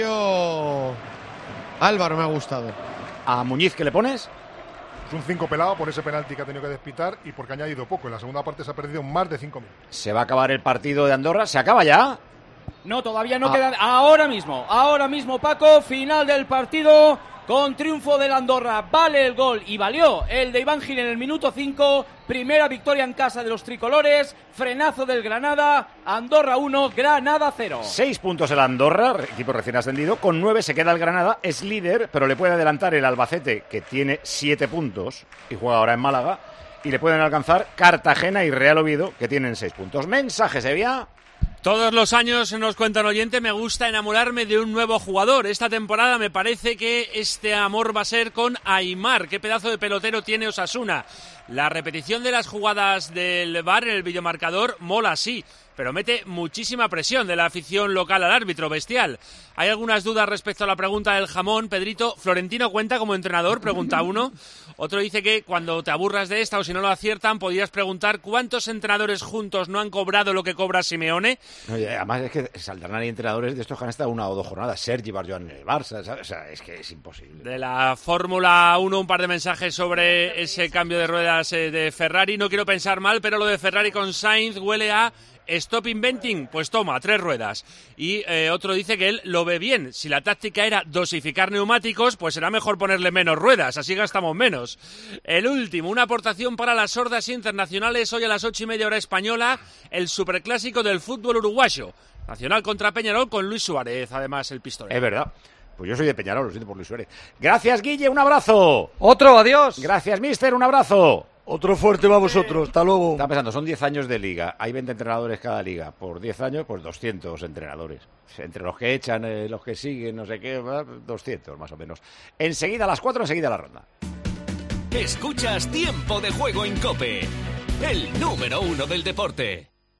Rayo, Álvaro me ha gustado. ¿A Muñiz qué le pones? Es un cinco pelado por ese penalti que ha tenido que despitar y porque ha añadido poco. En la segunda parte se ha perdido más de cinco minutos. Se va a acabar el partido de Andorra. ¿Se acaba ya? No, todavía no ah. quedan. Ahora mismo, ahora mismo, Paco, final del partido con triunfo del Andorra. Vale el gol y valió el de Iván Gil en el minuto cinco. Primera victoria en casa de los tricolores. Frenazo del Granada. Andorra uno, Granada cero. Seis puntos el Andorra, equipo recién ascendido. Con nueve se queda el Granada. Es líder, pero le puede adelantar el Albacete, que tiene siete puntos y juega ahora en Málaga. Y le pueden alcanzar Cartagena y Real Oviedo, que tienen seis puntos. Mensaje, Sevilla. Todos los años, nos cuenta un oyente, me gusta enamorarme de un nuevo jugador. Esta temporada me parece que este amor va a ser con Aimar. Qué pedazo de pelotero tiene Osasuna. La repetición de las jugadas del V A R en el videomarcador mola, sí, pero mete muchísima presión de la afición local al árbitro, bestial. Hay algunas dudas respecto a la pregunta del jamón, Pedrito. ¿Florentino cuenta como entrenador? Pregunta uno. Otro dice que cuando te aburras de esta o si no lo aciertan, podrías preguntar cuántos entrenadores juntos no han cobrado lo que cobra Simeone. Oye, además es que saldrán ahí entrenadores de estos que han estado una o dos jornadas. Sergi Barjoan en el Barça, ¿sabes? O sea, es que es imposible. De la Fórmula uno, un par de mensajes sobre ese cambio de ruedas eh, de Ferrari. No quiero pensar mal, pero lo de Ferrari con Sainz huele a Stop inventing, pues toma, tres ruedas. Y eh, otro dice que él lo ve bien. Si la táctica era dosificar neumáticos, pues será mejor ponerle menos ruedas, así gastamos menos. El último, una aportación para las sordas internacionales. Hoy a las ocho y media hora española, el superclásico del fútbol uruguayo. Nacional contra Peñarol con Luis Suárez, además el pistolero. Es verdad. Pues yo soy de Peñarol, lo siento por Luis Suárez. Gracias, Guille, un abrazo. Otro, adiós. Gracias, mister, un abrazo. Otro fuerte para vosotros, hasta luego. Está pensando, son diez años de liga, hay veinte entrenadores cada liga. Por diez años, pues doscientos entrenadores. Entre los que echan, eh, los que siguen, no sé qué, doscientos más o menos. Enseguida a las cuatro, enseguida la ronda. Escuchas Tiempo de Juego en COPE, el número uno del deporte.